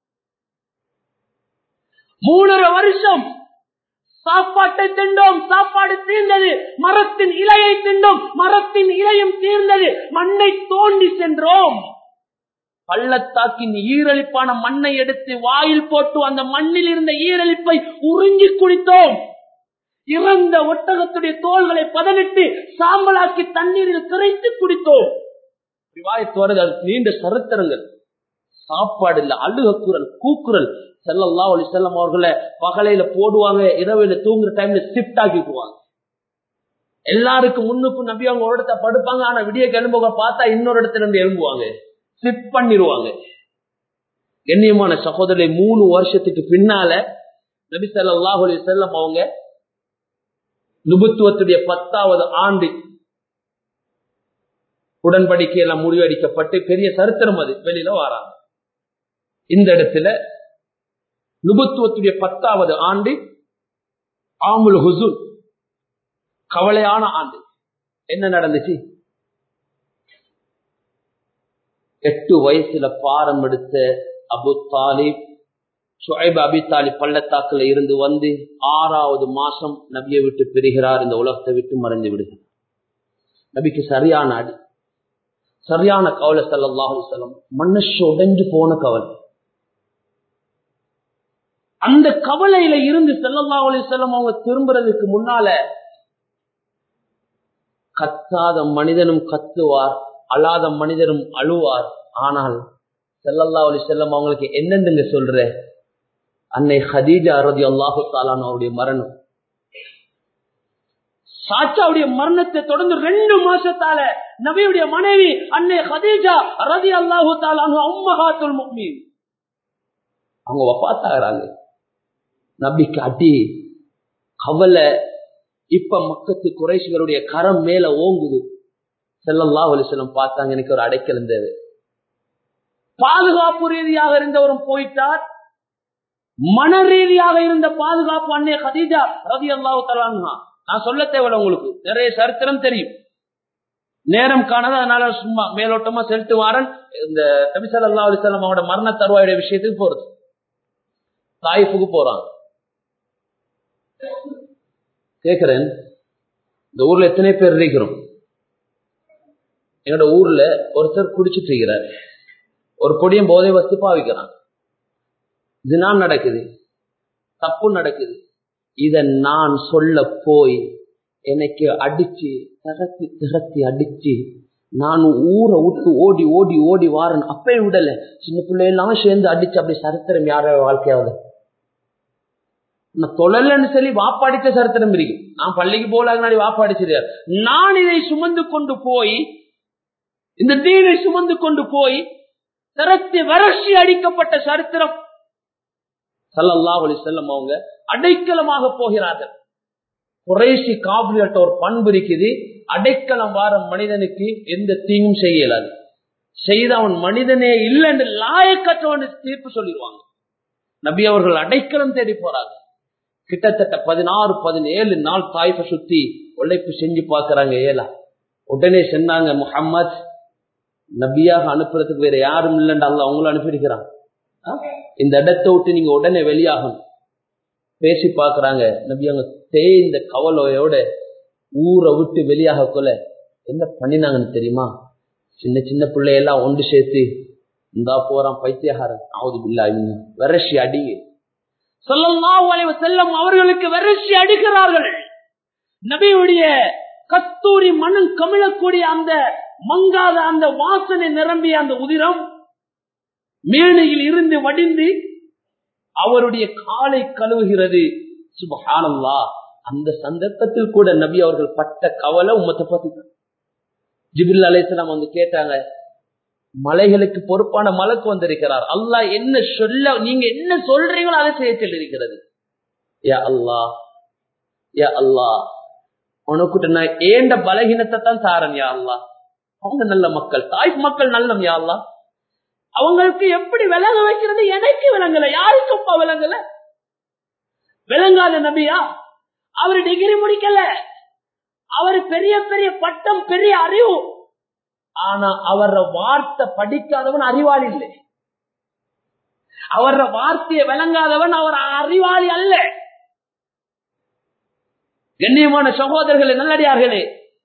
மூணரை வருஷம் சாப்பாட்டை திண்டோம், சாப்பாடு தீர்ந்தது. மரத்தின் இலையை திண்டோம், மரத்தின் இலையும் தீர்ந்தது. மண்ணை தோண்டி சென்றோம். பள்ளத்தாக்கின் ஈரலிப்பான மண்ணை எடுத்து வாயில் போட்டு அந்த மண்ணில் இருந்த ஈரலிப்பை உறிஞ்சி குடித்தோம். இறந்த ஒட்டகத்துடைய தோள்களை பதனிட்டு சாம்பலாக்கி தண்ணீரில் கரைத்து குடித்தோம். நீண்ட சரித்திரங்கள். சாப்பாடு இல்ல, அழுக குரல், கூக்குரல். ஸல்லல்லாஹு அலைஹி வஸல்லம் அவர்களை பகலையில போடுவாங்க, இரவையில தூங்குற டைம்ல ஷிஃப்ட் ஆக்கிக்குவாங்க. எல்லாருக்கும் முன்னுக்கும் நபி அவங்க ஒரு இடத்த படுப்பாங்க, ஆனா விடிய கிளம்புக பார்த்தா இன்னொரு இடத்துல இருந்து எழும்புவாங்க, ஷிஃப்ட் பண்ணிடுவாங்க. கண்ணியமான சகோதரரை, மூணு வருஷத்துக்கு பின்னால நபி ஸல்லல்லாஹு அலைஹி வஸல்லம் அவங்க நுபுத்துவத்துடைய பத்தாவது ஆண்டு உடன்படிக்கை எல்லாம் முடிவெடுக்கப்பட்டு பெரிய சரித்திரம் அது வெளியில வராங்க. இந்த இடத்துல நுபுத்துவத்துடைய பத்தாவது ஆண்டு ஆமுல் ஹுசூன், கவலையான ஆண்டு. என்ன நடந்துச்சு? எட்டு வயசுல பாரம் எடுத்த அபு தாலிப், சுஹைப் அபி தாலிப் பள்ளத்தாக்குல இருந்து வந்து ஆறாவது மாசம் நபியை விட்டு பிரிகிறார், இந்த உலகத்தை விட்டு மறைந்து விடுகிறார். நபிக்கு சரியான அடி, சரியான கவலை. ஸல்லல்லாஹு அலைஹி வஸல்லம் மனசு உடைஞ்சு போன கவலை. அந்த கவலையில இருந்து ஸல்லல்லாஹு அலைஹி வஸல்லம் அவங்க திரும்புறதுக்கு முன்னால கத்தாத மனிதனும் கத்துவார், அழாத மனிதனும் அழுவார். ஆனால் ஸல்லல்லாஹு அலைஹி வஸல்லம் அவங்களுக்கு என்னென்ன சொல்ற, அன்னை ஹதீஜா ரலியல்லாஹு தஆலா அவருடைய மரணம், சாச்சாவுடைய மரணத்தை தொடர்ந்து ரெண்டு மாசத்தால நபியுடைய மனைவி அன்னை ஹதீஜா ரலியல்லாஹு தஆலா உம்மஹாத்துல் முஃமினீன் அவங்க வஃபாத்தாகிறாங்க. நபிக்கு அடி, கவலை. இப்ப மக்கத்து குறைஷிகளுடைய கரம் மேல ஓங்குது. ஸல்லல்லாஹு அலைஹி வஸல்லம் பார்த்தாங்க, எனக்கு ஒரு அடைக்கலம் தேவை. பாதுகாப்பு ரீதியாக இருந்தவரும் போயிட்டார், மன ரீதியாக இருந்த பாதுகாப்பு அன்னை ஹதீஜா ரலியல்லாஹு தஆலா அன்ஹா. நான் சொல்ல தேவையில்லை, உங்களுக்கு நிறைய சரித்திரம் தெரியும். நேரம் காணாத, அதனால சும்மா மேலோட்டமா செலுத்து வாரன். இந்த நபி ஸல்லல்லாஹு அலைஹி வஸல்லம் அவரோட மரண தருவாயுடைய விஷயத்துக்கு போறது. தாயிஃபுக்கு போறாங்க. கேக்குறேன், இந்த ஊர்ல எத்தனை பேர் இருக்கிறோம்? எங்களோட ஊர்ல ஒருத்தர் குடிச்சிட்டு இருக்கிறார், ஒரு பொடியும் போதை வச்சு பாவிக்கிறான், ஜினா நடக்குது, தப்பு நடக்குது. இத நான் சொல்ல போய் எனக்கு அடிச்சு திரத்தி திரத்தி அடிச்சு நான் ஊரை விட்டு ஓடி ஓடி ஓடி வாரன். அப்பயும் விடல, சின்ன பிள்ளையெல்லாம் சேர்ந்து அடிச்சு அப்படி சரித்திரம் யார வாழ்க்கையாவது. நான் தொழலன்னு சொல்லி வாப்பாடிச்ச சரித்திரம் இருக்கு. நான் பள்ளிக்கு போலாங்க வாப்பாடிச்சிருக்காரு. நான் இதை சுமந்து கொண்டு போய், இந்த தீனை சுமந்து கொண்டு போய் திரத்தி வறட்சி அடிக்கப்பட்ட சரித்திரம். ஸல்லல்லாஹு அலைஹி வஸல்லம் அவங்க அடைக்கலமாக போகிறார்கள். குறைஷி காபிலிட்ட ஒரு பண்பு இருக்குது, அடைக்கலம் வார மனிதனுக்கு எந்த தீங்கும் செய்ய இயலாது. செய்த அவன் மனிதனே இல்லை என்று லாயக்கற்றவன் தீர்ப்பு சொல்லிடுவாங்க. நபி அவர்கள் அடைக்கலம் தேடி போறாங்க. கிட்டத்தட்ட பதினாறு பதினேழு நாள் தாய்ஃபை சுத்தி உழைப்பு செஞ்சு பாக்குறாங்க. ஏலா உடனே சொன்னாங்க, முஹம்மத் நபியாக அனுப்புறதுக்கு வேற யாரும் இல்லைன்னு அல்லாஹ் அவங்களும் அனுப்பியிருக்கிறான். இந்த இடத்தை விட்டு நீங்க உடனே வெளியாகணும். பேசி பாக்குறாங்க. நபி அவங்க தேய்ந்த கவலையோட ஊரை விட்டு வெளியாக கொள்ள என்ன பண்ணினாங்கன்னு தெரியுமா? சின்ன சின்ன பிள்ளையெல்லாம் ஒன்று சேர்த்து இந்தா போறான் பைத்தியகாரன் ஆவுது பில்லா விரசி அடிங்க. ஸல்லல்லாஹு அலைஹி வஸல்லம் அவர்களுக்கு விரசி அடிக்கிறார்கள். நபியுடைய கஸ்தூரி மனம் கமிழக்கூடிய அந்த மங்காத அந்த வாசனை நிரம்பிய அந்த உதிரம் மேனையில் இருந்து வடிந்து அவருடைய காலை கழுவுகிறது. சுப்ஹானல்லாஹ். அந்த சந்தர்ப்பத்தில் கூட நபி அவர்கள் பட்ட கவலை உம்மத்தை பத்தி. ஜிப்ரீல் அலைஹிஸ்ஸலாம் வந்து கேட்டாங்க, மலைகளுக்கு பொறுப்பான மலக்கு வந்திருக்கிறார், அல்லாஹ் என்ன சொல்ல நீங்க என்ன சொல்றீங்களோ அதை செய்ய சொல்லிருக்கிறது. யா அல்லாஹ் யா அல்லாஹ் உனக்கிட்ட நான் ஏண்ட பலகீனத்தை தான் தாரன். யா அல்லாஹ் அவங்க நல்ல மக்கள், தாய்ப் மக்கள் நல்லம். யா அல்லாஹ் அவங்களுக்கு எப்படி விளங்க வைக்கிறது எனக்கு விளங்கல, யாருக்குப்பா விளங்கல? விளங்காத நபியா? அவரு டிகிரி முடிக்கல, அவரு பெரிய பெரிய பட்டம் பெரிய அறிவு, ஆனா அவர வார்த்தை படிக்காதவன் அறிவாளி இல்லை. அவர வார்த்தையை விளங்காதவன் அவர் அறிவாளி அல்ல. கண்ணியமான சகோதரர்களே, நல்லடியார்களே,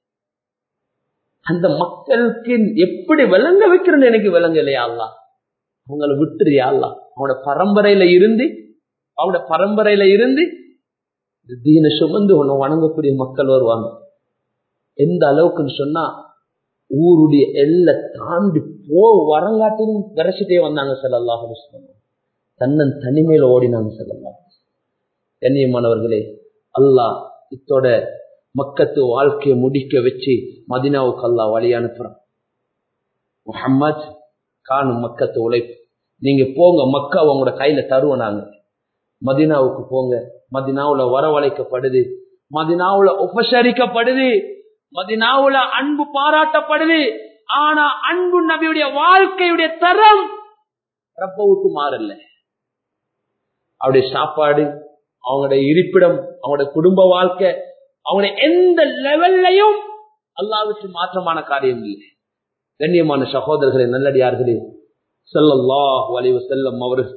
அந்த மக்களுக்கு எப்படி விளங்க வைக்கிறது எனக்கு விளங்கலையா? அல்லாஹ் அவங்களை விட்டுறியா? அல்லாஹ் அவனோட பரம்பரையில இருந்து அவனோட பரம்பரையில இருந்து தீன சுமந்து உன்னை வணங்கக்கூடிய மக்கள் வருவாங்க. எந்த அளவுக்குன்னு சொன்னா ஊருடைய எல்லை தாண்டி போ வரங்காட்டிலும் விரசிட்டே வந்தாங்க. ஸல்லல்லாஹு அலைஹி வஸல்லம் தன்னன் தனிமையில ஓடினாங்க. ஸல்லல்லாஹு அலைஹி வஸல்லம். கண்ணியமானவர்களே, அல்லாஹ் இத்தோட மக்கத்து வாழ்க்கையை முடிக்க வச்சு மதீனாவுக்கு அல்லாஹ் வழி அனுப்புறான். முஹம்மத் காணும் மக்கத்து உழைப்பு, நீங்க போங்க, மக்கா உங்களோட கையில தருவனாங்க. மதீனாவுக்கு போங்க. மதீனாவுல வரவழைக்கப்படுது, மதீனாவுல உபசரிக்கப்படுது, மதீனாவுல அன்பு பாராட்டப்படுது. ஆனா அன்பு நபியுடைய வாழ்க்கையுடைய தரம் ரப்ப விட்டு மாறல. அவருடைய சாப்பாடு, அவங்களுடைய இருப்பிடம், அவங்களுடைய குடும்ப வாழ்க்கை, அவங்களுடைய எந்த லெவல்லையும் அல்லாஹ்வுக்கு மாற்றமான காரியம் இல்லை. கண்ணியமான சகோதரர்களே, நல்லடியார்களே, ஸல்லல்லாஹு அலைஹி வஸல்லம் அவர்கள்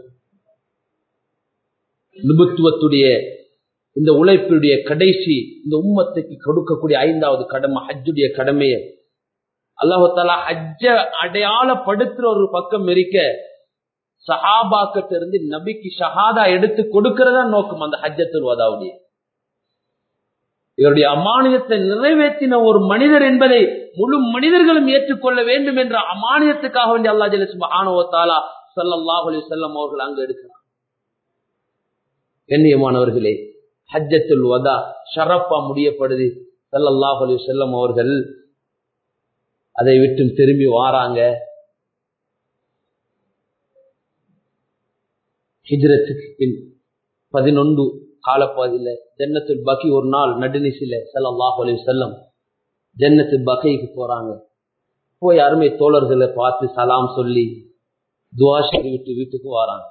நிபுத்துவத்துடைய இந்த உழைப்புடைய கடைசி இந்த உம்மத்துக்கு கொடுக்கக்கூடிய ஐந்தாவது கடமை ஹஜ்ஜுடைய கடமையை அல்லாஹ் தஆலா ஹஜ்ஜ அடையாளப்படுத்துற ஒரு பக்கம் இருக்க, சஹாபாக்கிட்ட இருந்து நபிக்கு ஷஹாதா எடுத்து கொடுக்கிறதா நோக்கம் அந்த ஹஜ்ஜத்துல் வதாவுடைய. இவருடைய அமானியத்தை நிறைவேற்றின ஒரு மனிதர் என்பதை முழு மனிதர்களும் ஏற்றுக்கொள்ள வேண்டும் என்ற அமானியத்துக்காக வேண்டிய அல்லாஹ் ஜல்ல சுப்ஹானஹு வ தஆலா ஸல்லல்லாஹு அலைஹி வஸல்லம் அவர்கள் அங்கு எடுக்கிறார். கண்ணியமானவர்களே, ஹஜ்ஜத்துல் வதா ஷரஃபா முடியப்படுது. ஸல்லல்லாஹு அலைஹி வஸல்லம் அவர்கள் அதை விட்டு திரும்பி வாராங்க. ஹிஜ்ரத்துக்கு பின் பதினொன்று காலப்பகுதியில ஜன்னத்துல் பகி ஒரு நாள் நடுநிசில ஸல்லல்லாஹு அலைஹி வஸல்லம் ஜன்னத்துல் பகிக்கு போறாங்க. போய் அருமை தோழர்களை பார்த்து சலாம் சொல்லி துஆ செய்துவிட்டு வீட்டுக்கு வராங்க.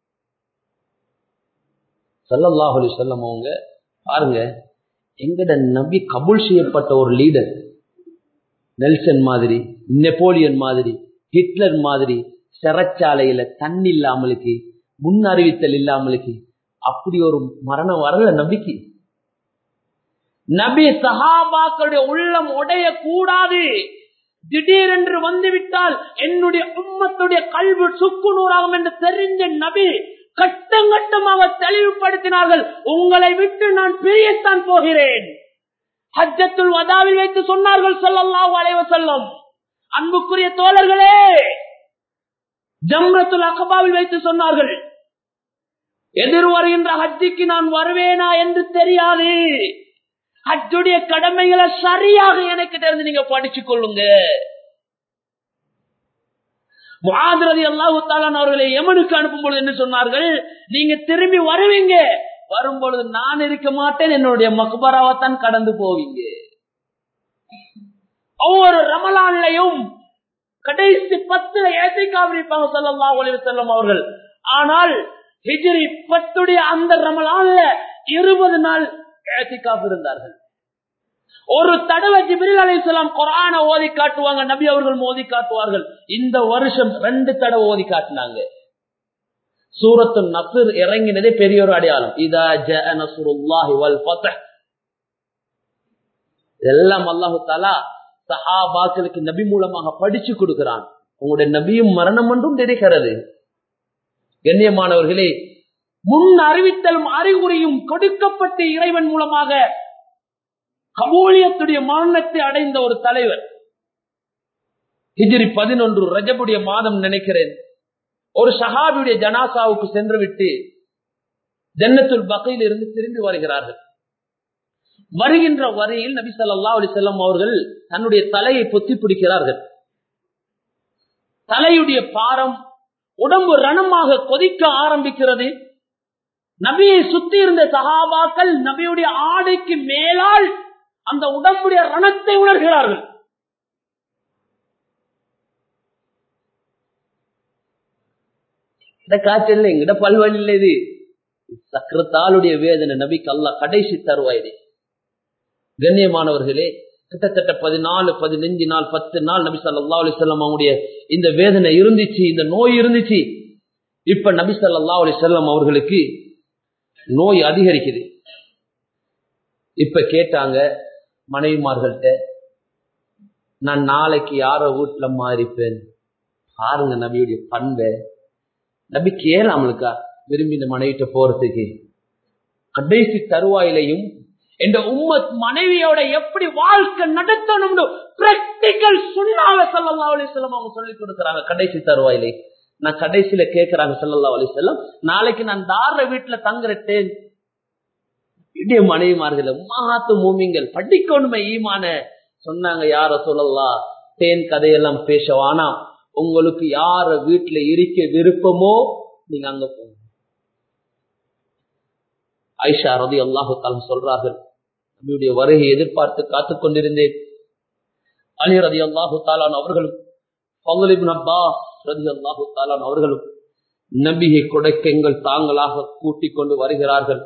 ஸல்லல்லாஹு அலைஹி வஸல்லம் அவங்க பாருங்க, எங்கட நபி கபூல் செய்யப்பட்ட ஒரு லீடர், நெல்சன் மாதிரி, நெப்போலியன் மாதிரி, ஹிட்லர் மாதிரி சிறைச்சாலையில தண்ணி இல்லாமலுக்கு, முன் அறிவித்தல் இல்லாமலுக்கு அப்படி ஒரு மரணம் வரல நபிக்கு. நபி சஹாபாக்களுடைய உள்ளம் உடைய கூடாது, திடீரென்று வந்துவிட்டால் என்னுடைய உம்மத்துடைய கல்வி சுக்குநூறாகும் என்று தெரிஞ்ச நபி கட்டம் கட்டமாக தெளிவுபடுத்தினார்கள், உங்களை விட்டு நான் பிரியத்தான் போகிறேன். ஹஜ்ஜத்துல் வதாவில் வைத்து சொன்னார்கள் ஸல்லல்லாஹு அலைஹி வஸல்லம். அன்புக்குரிய தோழர்களே, ஜம்ரத்துல் அக்பாவில் வைத்து சொன்னார்கள், எதிர் வருகின்ற ஹஜ்ஜிக்கு நான் வருவேனா என்று தெரியாது, ஹஜ்ஜுடைய கடமைகளை சரியாக எனக்கு தெரிந்து நீங்க படிச்சுக் கொள்ளுங்க. முஆத் ரலியல்லாஹு தஆலா அவர்களை யமனுக்கு அனுப்பும் பொழுது என்ன சொன்னார்கள், நீங்க திரும்பி வருவீங்க, வரும்பொழுது நான் இருக்க மாட்டேன், என்னுடைய மக்பராவைத்தான் கடந்து போவீங்க. ஒவ்வொரு ரமலான்லையும் கடைசி பத்துல ஏத்திகாஃப் இருப்பாங்க ஸல்லல்லாஹு அலைஹி வஸல்லம் அவர்கள். ஆனால் ஹிஜ்ரி பத்துடைய அந்த ரமலான்ல இருபது நாள் இஅ்திகாஃப் இருந்தார்கள். ஒரு தடவை ஜிப்ரீல் அலைஹிஸ்ஸலாம் குர்ஆனை ஓதி காட்டுவாங்க, நபி அவர்கள் ஓதி காட்டுவார்கள். இந்த வருஷம் ரெண்டு தடவை ஓதி காட்டினாங்க. சூரத்துன் நஸ்ர் இறங்கினதே பெரிய ஒரு அடையாளம். இதா ஜாஅ நஸ்ருல்லாஹி வல் ஃபத்ஹ். எல்லாம் அல்லாஹ் தஆலா சஹாபாக்களுக்கு நபி மூலமாக படிச்சு கொடுக்கிறான். உங்களுடைய நபியும் மரணம் ஒன்றும் தெரிகிறது. கண்ணியமானவர்களே, முன் அறிவித்தலும் அறிகுறியும் கொடுக்கப்பட்ட இறைவன் மூலமாக கபூலியத்துடைய மரணத்தை அடைந்த ஒரு தலைவர். ஹிஜ்ரி பதினொன்று ரஜபுடைய மாதம் நினைக்கிறேன். ஒரு சஹாபியுடைய ஜனாசாவுக்கு சென்று விட்டு ஜன்னத்துல் பகையில் இருந்து திரும்பி வருகிறார்கள். வருகின்ற வரையில் நபி ஸல்லல்லாஹு அலைஹி வஸல்லம் அவர்கள் தன்னுடைய தலையை பொத்தி பிடிக்கிறார்கள். தலையுடைய பாரம், உடம்பு ரணமாக கொதிக்க ஆரம்பிக்கிறது. நபியை சுத்தி இருந்த சஹாபாக்கள் நபியுடைய ஆடைக்கு மேலால் அந்த உடம்புடைய ரணத்தை உணர்கிறார்கள். இந்த காய்ச்சல் எங்கிட்ட பல்வழி இல்லை, இது சக்கரத்தாளுடைய வேதனை நபிக்கு அல்லாஹ் கடைசி தருவாயிலே. கண்ணியமானவர்களே, கிட்டத்தட்ட பதினாலு பதினஞ்சு நாள் பத்து நாள் நபி ஸல்லல்லாஹு அலைஹி வஸல்லம் அவங்களுடைய இந்த வேதனை இருந்துச்சு, இந்த நோய் இருந்துச்சு. இப்ப நபி ஸல்லல்லாஹு அலைஹி வஸல்லம் அவர்களுக்கு நோய் அதிகரிக்குது. இப்ப கேட்டாங்க மனைவிமார்கள்ட்ட, நான் நாளைக்கு யாரோ வீட்டுல மாறிப்பேன். பாருங்க நபியுடைய பண்பை. நபி கேளாமலுக்கா விரும்பின மனைவிட்ட போறதுக்கு. கடைசி தருவாயிலையும் இந்த உம்மத் மனைவியோட எப்படி வாழ்க்கை நடத்தணும் பிராக்டிகல் சுன்னால ஸல்லல்லாஹு அலைஹி வஸல்லம் அவங்க சொல்லி கொடுக்கறாங்க. கடைசி தருவாயிலே நான் கடைசியில கேட்கிறாங்க ஸல்லல்லாஹு அலைஹி வஸல்லம், நாளைக்கு நான் தார வீட்டுல தங்குறேன். இடைய மனைவிமார்கள் உம்மஹாத்து மூமின்கள் படிக்கணுமே ஈமான சொன்னாங்க. யார சொல்லலாம், தேன் கதையெல்லாம் பேசவானா, உங்களுக்கு யார வீட்டுல இருக்க விருப்பமோ நீங்க அங்க போங்க. ஆயிஷா ரலியல்லாஹு தஆலா சொல்றார்கள், நபியுடைய வருகை எதிர்பார்த்து காத்துக் கொண்டிருந்தேன். அலி ரலியல்லாஹு தஆலா அவர்களும் ஃபضل இப்னு அப்பாஸ் ரலியல்லாஹு தஆலா அவர்களும் நபியை கொடுக்க எங்கள் தாங்களாக கூட்டிக் கொண்டு வருகிறார்கள்.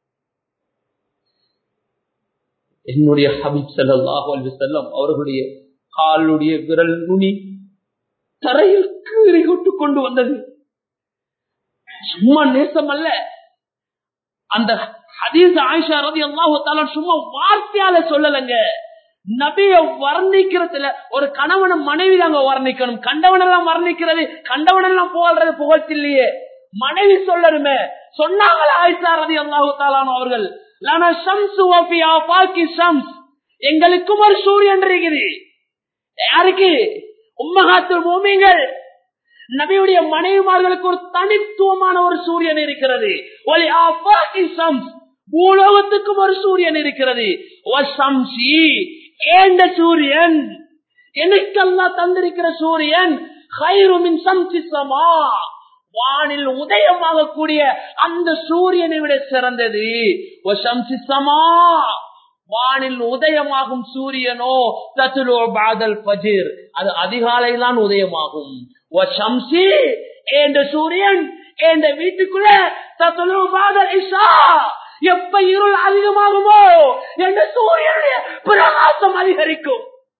என்னுடைய ஹபீப் ஸல்லல்லாஹு அலைஹி வஸல்லம் அவர்களுடைய காலுடைய விரல் நுனி தரையில் கீறி விட்டு கொண்டு வந்தது. சும்மா நேசம் அல்ல. அந்த ஹதீஸ் ஆயிஷா ரலியல்லாஹு தஆலா சும்மா வார்த்தையால சொல்லலங்க. நபியை வர்ணிக்கிறதுல ஒரு கணவன் மனைவி அங்க வர்ணிக்கணும். கண்டவன் எல்லாம் வர்ணிக்கிறது, கண்டவன் எல்லாம் புகழ்றது புகழ்ச்சில்லையே, மனைவி சொல்லணுமே. சொன்னாங்களே ஆயிஷா ரலியல்லாஹு தஆலா அவர்கள், லனா ஷம்சு வ ஃபி ஆஃபாகி ஷம்ஸ், எங்களுக்கும் ஒரு சூரியன் இருக்குது. யாருக்கு? உம்மஹாத்துல் மூமின்கள் நபியுடைய மனைவிமார்களுக்கு ஒரு தனித்துவமான ஒரு சூரியன் இருக்கிறது. ஒலி ஆஃபாகி ஷம்ஸ், பூலோகத்துக்கும் ஒரு சூரியன் இருக்கிறது. வ ஷம்ஸி, ஏண்ட சூரியன், எனக்கு அல்லாஹ் தந்திருக்கிற சூரியன் கைரு மின் ஷம்ஸி ஸமா, வானில் உதயமாக கூடிய அந்த சூரியனை விட சிறந்தது. வ ஷம்ஸி ஸமா, வானில் உதயமாகும் சூரியனோ தத்லு பஅதல் ஃபஜ்ர், அது அதிகாலையில்தான் உதயமாகும். வ ஷம்ஸி, ஏண்ட சூரியன் ஏண்ட வீட்டுக்குள்ள தத்லு பஅதல் இஷா, எப்ப இருள் அதிகமாகுமோ என்ற சூரியனுடைய பிரகாசம் அதிகரிக்கும்.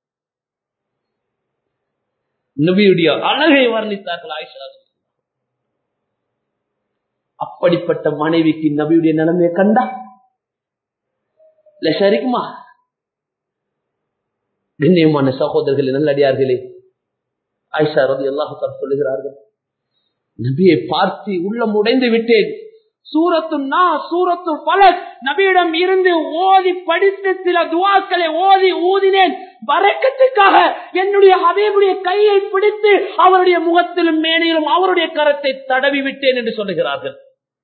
நபியுடைய அழகை வர்ணித்தார்கள் ஆயிஷா. அப்படிப்பட்ட மனைவிக்கு நபியுடைய நிலைமையை கண்டா இல்ல சரிக்குமா? கண்ணியமான சகோதரர்களே, நல்லடியார்களே, ஆயிஷா ரலியல்லாஹு தஆலா சொல்லுகிறார்கள், நபியை பார்த்து உள்ளம் உடைந்து விட்டேன். சூரத்து நாஸ், சூரத்து ஃபலக் நபியிடம் இருந்து ஓதி படித்த சில துஆக்களை ஓதி ஊதினேன். பரக்கத்துக்காக என்னுடைய ஹபீபுடைய கையை பிடித்து அவருடைய முகத்திலும் மேனிலும் அவருடைய கரத்தை தடவி விட்டேன் என்று சொல்லுகிறார்கள்.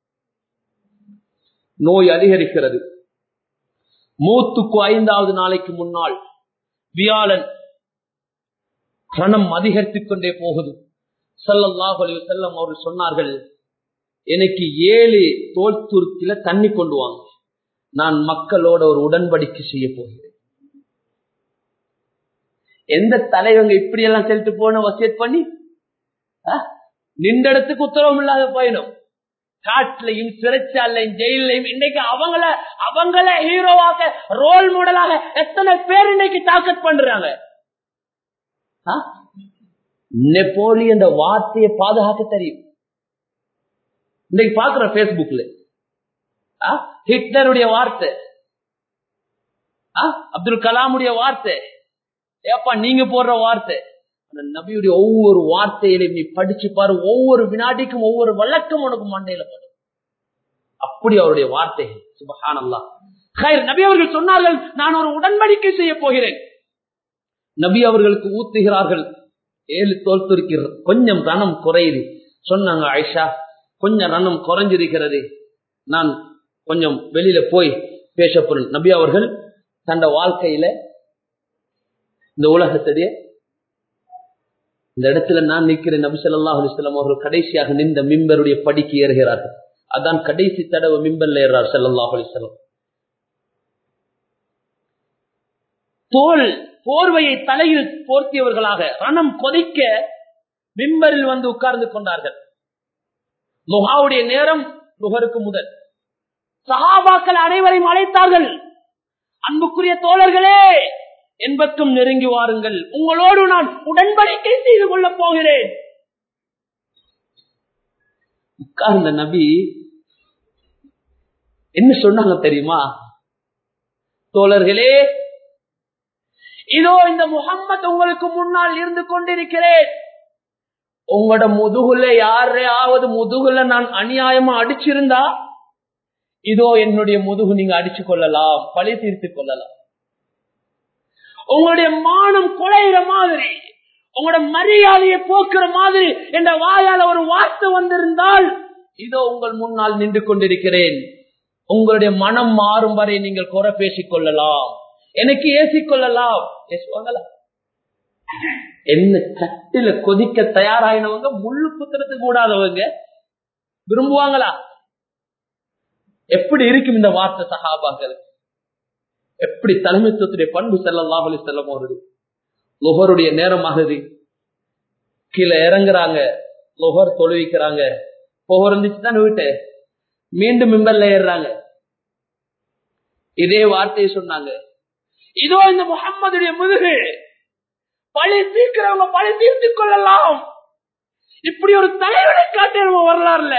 நோய் அதிகரிக்கிறது. மூத்துக்கு ஐந்தாவது நாளைக்கு முன்னால் வியாழன் ரணம் அதிகரித்துக் கொண்டே போகுது. ஸல்லல்லாஹு அலைஹி வஸல்லம் அவர்கள் சொன்னார்கள், எனக்கு ஏழு தோல் துருத்தில தண்ணி கொண்டு வாங்க, நான் மக்களோட ஒரு உடன்படிக்கை செய்ய போகிறேன். எந்த தலைவங்க இப்படி எல்லாம் செலுத்து போன வசியத் பண்ணி நின்ற இடத்துக்கு உத்தரவும் இல்லாத பயணம். காட்டிலையும் சிறைச்சாலையும் ஜெயிலையும் இன்னைக்கு அவங்கள அவங்கள ஹீரோவாக ரோல் மாடலாக எத்தனை பேர் இன்னைக்கு டார்கெட் பண்றாங்க. நெப்போலியன் வார்த்தையை பாதுகாக்க தெரியும். இன்னைக்கு பாக்குற பேஸ்புக்ல ஹிட்லருடைய வார்த்தை, அப்துல் கலாமுடைய வார்த்தை, ஏப்பா நீங்க போடுற வார்த்தை. நபியுடைய ஒவ்வொரு வார்த்தையிலையும் நீ படிச்சு பாரு, ஒவ்வொரு வினாடிக்கும் ஒவ்வொரு வழக்கம் உனக்கு மண்டையில படும். அப்படி அவருடைய வார்த்தை சுப்ஹானல்லாஹ். நபி அவர்கள் சொன்னார்கள், நான் ஒரு உடன்படிக்கை செய்ய போகிறேன். நபி அவர்களுக்கு ஊத்துகிறார்கள், ஏழு தோல் துருக்கிறது, கொஞ்சம் ரணம் குறையுது. சொன்னாங்க, ஆயிஷா கொஞ்சம் ரணம் குறைஞ்சிருக்கிறது, நான் கொஞ்சம் வெளியில போய் பேச போறேன். நபி அவர்கள் தந்த வாழ்க்கையில இந்த உலகத்துடைய இந்த இடத்துல நான் நிற்கிறேன். நபி ஸல்லல்லாஹு அலைஹி வஸல்லம் அவர்கள் கடைசியாக நின்ற மிம்பருடைய படிக்கு ஏறுகிறார்கள். அதான் கடைசி தடவை மிம்பர்ல ஏறார் ஸல்லல்லாஹு அலைஹி வஸல்லம். தோல் போர்வையை தலையில் போர்த்தியவர்களாக ரணம் கொதிக்க மிம்பரில் வந்து உட்கார்ந்து கொண்டார்கள். லுஹாவுடைய நேரம் லுஹருக்கு முதல். சஹாபாக்கள் அனைவரையும் அழைத்தார்கள். அன்புக்குரிய தோழர்களே, என்பக்கும் நெருங்கி வாருங்கள், உங்களோடு நான் உடன்படிக்கை செய்து கொள்ளப் போகிறேன். உட்கார்ந்த நபி என்ன சொன்னாங்க தெரியுமா? தோழர்களே, இதோ இந்த முஹம்மது உங்களுக்கு முன்னால் இருந்து கொண்டிருக்கிறேன். உங்களோட முதுகுல யாரையாவது முதுகுல நான் அநியாயமா அடிச்சிருந்தா இதோ என்னுடைய முதுகு நீங்க அடிச்சு கொள்ளலாம், பழி தீர்த்து கொள்ளலாம். உங்களுடைய மானம் குலைகிற மாதிரி, உங்களோட மரியாதையை போக்குற மாதிரி என்ற வாயால ஒரு வார்த்தை வந்திருந்தால் இதோ உங்கள் முன்னால் நின்று கொண்டிருக்கிறேன். உங்களுடைய மனம் மாறும் வரை நீங்கள் குறை பேசிக் கொள்ளலாம், எனக்கு ஏசிக் கொள்ளலாம். பேசுவாங்களா? என்ன சட்டில கொதிக்க தயாராகினவங்க முள்ளு குத்துறதுக்கு கூடாதவங்க விரும்புவாங்களா? எப்படி இருக்கும் இந்த வார்த்தை சஹாபாக்கள்? எப்படி தலைமைத்துவத்துடைய பண்பு ஸல்லல்லாஹு அலைஹி வஸல்லம் அவருடைய. லுஹருடைய நேரமாகுது, கீழே இறங்குறாங்க, லுஹர் தொழுவிக்கிறாங்க. புகர் இருந்துச்சுதான் வீட்டு மீண்டும் மிம்பர்ல ஏறுறாங்க. இதே வார்த்தையை சொன்னாங்க, இதோ இந்த முஹம்மதுடைய முதுகு பழி தீர்க்கிறவங்க பழி தீர்த்துக் கொள்ளலாம். இப்படி ஒரு தலைவனை காட்டி நம்ம வரலாறுல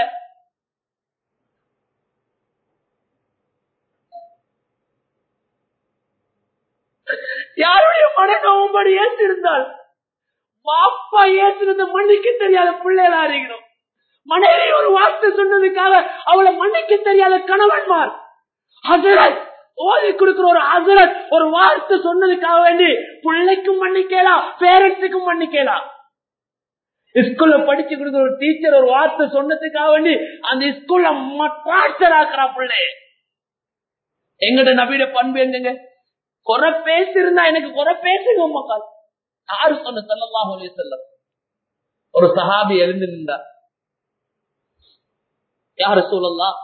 யாருடைய மனநோவும்படி ஏற்றிருந்தால் பாப்பா ஏற்றிருந்த மன்னிக்க தெரியாத பிள்ளைகளா இருக்கிறோம். மனைவி ஒரு வார்த்தை சொன்னதுக்காக அவளை மன்னிக்க தெரியாத கணவன்மார், ஹஸரத் ஓதி கொடுக்கிற ஒரு ஹஸரத் ஒரு வார்த்தை சொன்னதுக்காக வேண்டி பிள்ளைக்கும் மன்னிக்கலாம், பேரண்ட்ஸுக்கும் மன்னிக்கலாம். ஸ்கூல்ல படிச்சு கொடுக்கிற ஒரு டீச்சர் ஒரு வார்த்தை சொன்னதுக்காக வேண்டி அந்த ஸ்கூல்ல ட்ரான்ஸ்பர் ஆக்குறா பிள்ளை. எங்கட நபியோட பண்பு எங்க? குறை பேசிருந்தா எனக்கு குறை பேசுங்க மக்கள். யாரு சொன்ன? ஸல்லல்லாஹு அலைஹி வஸல்லம். ஒரு சஹாபி எழுந்து நின்றார். யா ரசூலல்லாஹ்,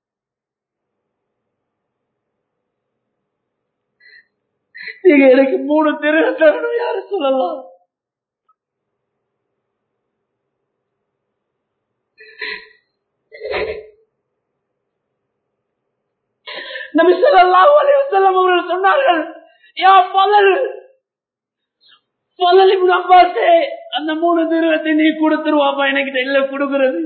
நீங்க எனக்கு மூணு திருகம் தரணும் யா ரசூலல்லாஹ். நபி ஸல்லல்லாஹு அலைஹி வஸல்லம் அவர்கள் சொன்னார்கள், யா ஃபலல் ஃபலல் இப்னு அப்பாஸ், அந்த மூணு திருகத்தை நீ கொடுத்துருவாப்பா, எனக்கு இல்ல கொடுக்கிறது.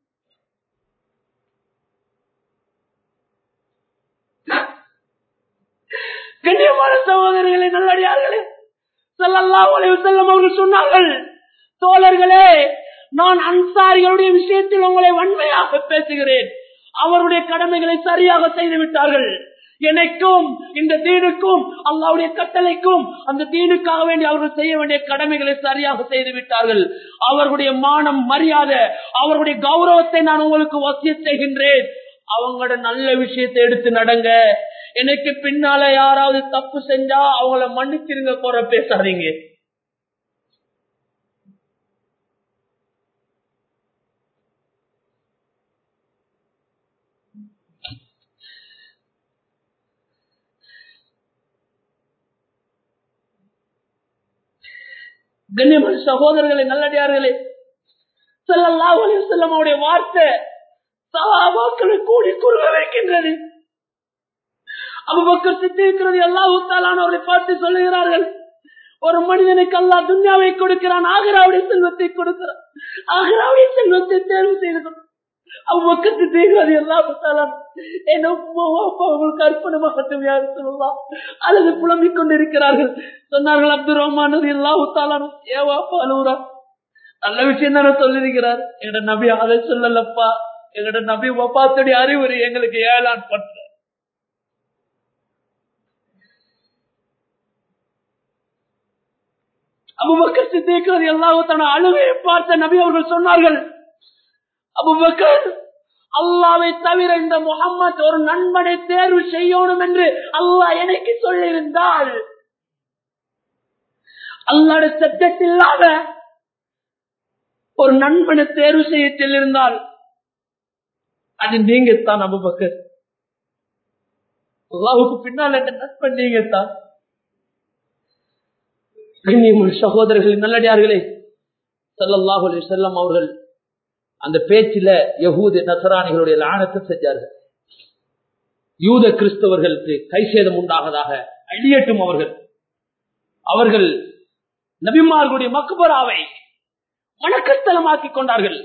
கண்ணியமான சகோதரர்களே, நல்லடியார்களே, ஸல்லல்லாஹு அலைஹி வஸல்லம் அவர்கள் சொன்னார்கள், தோழர்களே, நான் அன்சாரிகளுடைய விஷயத்தில் உங்களை வன்மையாக பேசுகிறேன். அவருடைய கடமைகளை சரியாக செய்து விட்டார்கள். எனக்கும் இந்த தீனுக்கும் அல்லாஹ்வுடைய கட்டளைக்கும் அந்த தீனுக்காக வேண்டி அவர்கள் செய்ய வேண்டிய கடமைகளை சரியாக செய்து விட்டார்கள். அவர்களுடைய மானம் மரியாதை அவர்களுடைய கௌரவத்தை நான் உங்களுக்கு வசியத் செய்கின்றேன். அவங்களோட நல்ல விஷயத்தை எடுத்து நடங்க. எனக்கு பின்னால யாராவது தப்பு செஞ்சா அவங்கள மன்னிச்சிருங்க, குறை பேசாதீங்க. கண்ணியமான சகோதரர்களே, நல்லடியார்களே, ஸல்லல்லாஹு அலைஹி வஸல்லம் அவருடைய வார்த்தை சஹாபாக்களை கூடி குறுக வைக்கின்றது. அபூபக்கர் சித்திக் ரலியல்லாஹு தஆலா அவர்களை பார்த்து சொல்லுகிறார்கள், ஒரு மனிதனுக்கு அல்லாஹ் துன்யாவை கொடுக்கிறான், ஆகிராவுடைய செல்வத்தை கொடுக்கிறான், ஆகிராவுடைய செல்வத்தை தேர்வு செய்து அபூபக்கர் சித்திக் ரலியல்லாஹு தஆலா என்ன உங்களுக்கு அர்ப்பணமாகட்டும் யா ரசூலுல்லாஹ் அல்லது புலம்பிக் கொண்டிருக்கிறார்கள். சொன்னார்கள், அப்துர் ரஹ்மான் ரலியல்லாஹு தஆலா ஏ வாப்பா அழுவுறா, நல்ல விஷயம் தானே சொல்லிருக்கிறார். எங்கட நபி அதை சொல்லலப்பா, எங்கட நபி வஃபாத்துடைய அறிவுரை எங்களுக்கு ஏழான் பண்ற. அபூபக்கர் சித்திக் ரலியல்லாஹு தஆலா அழுகையை பார்த்த நபி அவர்கள் சொன்னார்கள், அபூபக்கர், அல்லாஹ்வை தவிர இந்த முஹம்மத் ஒரு நண்பனை தேர்வு செய்யணும் என்று அல்லாஹ் எனக்கு சொல்லியிருந்தால், அல்லாஹ்வுடைய சப்ஜெக்ட் இல்லாத ஒரு நண்பனை தேர்வு செய்ய சொல்லியிருந்தால் அது நீங்கத்தான் அபூபக்கர். அல்லாஹ்வுக்கு பின்னால் என்ற நண்பன் நீங்கத்தான். சகோதரர்களின் நல்லடியார்களே, ஸல்லல்லாஹு அலைஹி வஸல்லம் அவர்கள் அந்த பேச்சில யஹூத நஸரானிகளுடைய லானத்தை செஞ்சார்கள். யூத கிறிஸ்தவர்களுக்கு கை சேதம் உண்டாகதாக அழியட்டும். அவர்கள் அவர்கள் நபிமார்களுடைய மக்பராவை வணக்கஸ்தலமாக்கி கொண்டார்கள்.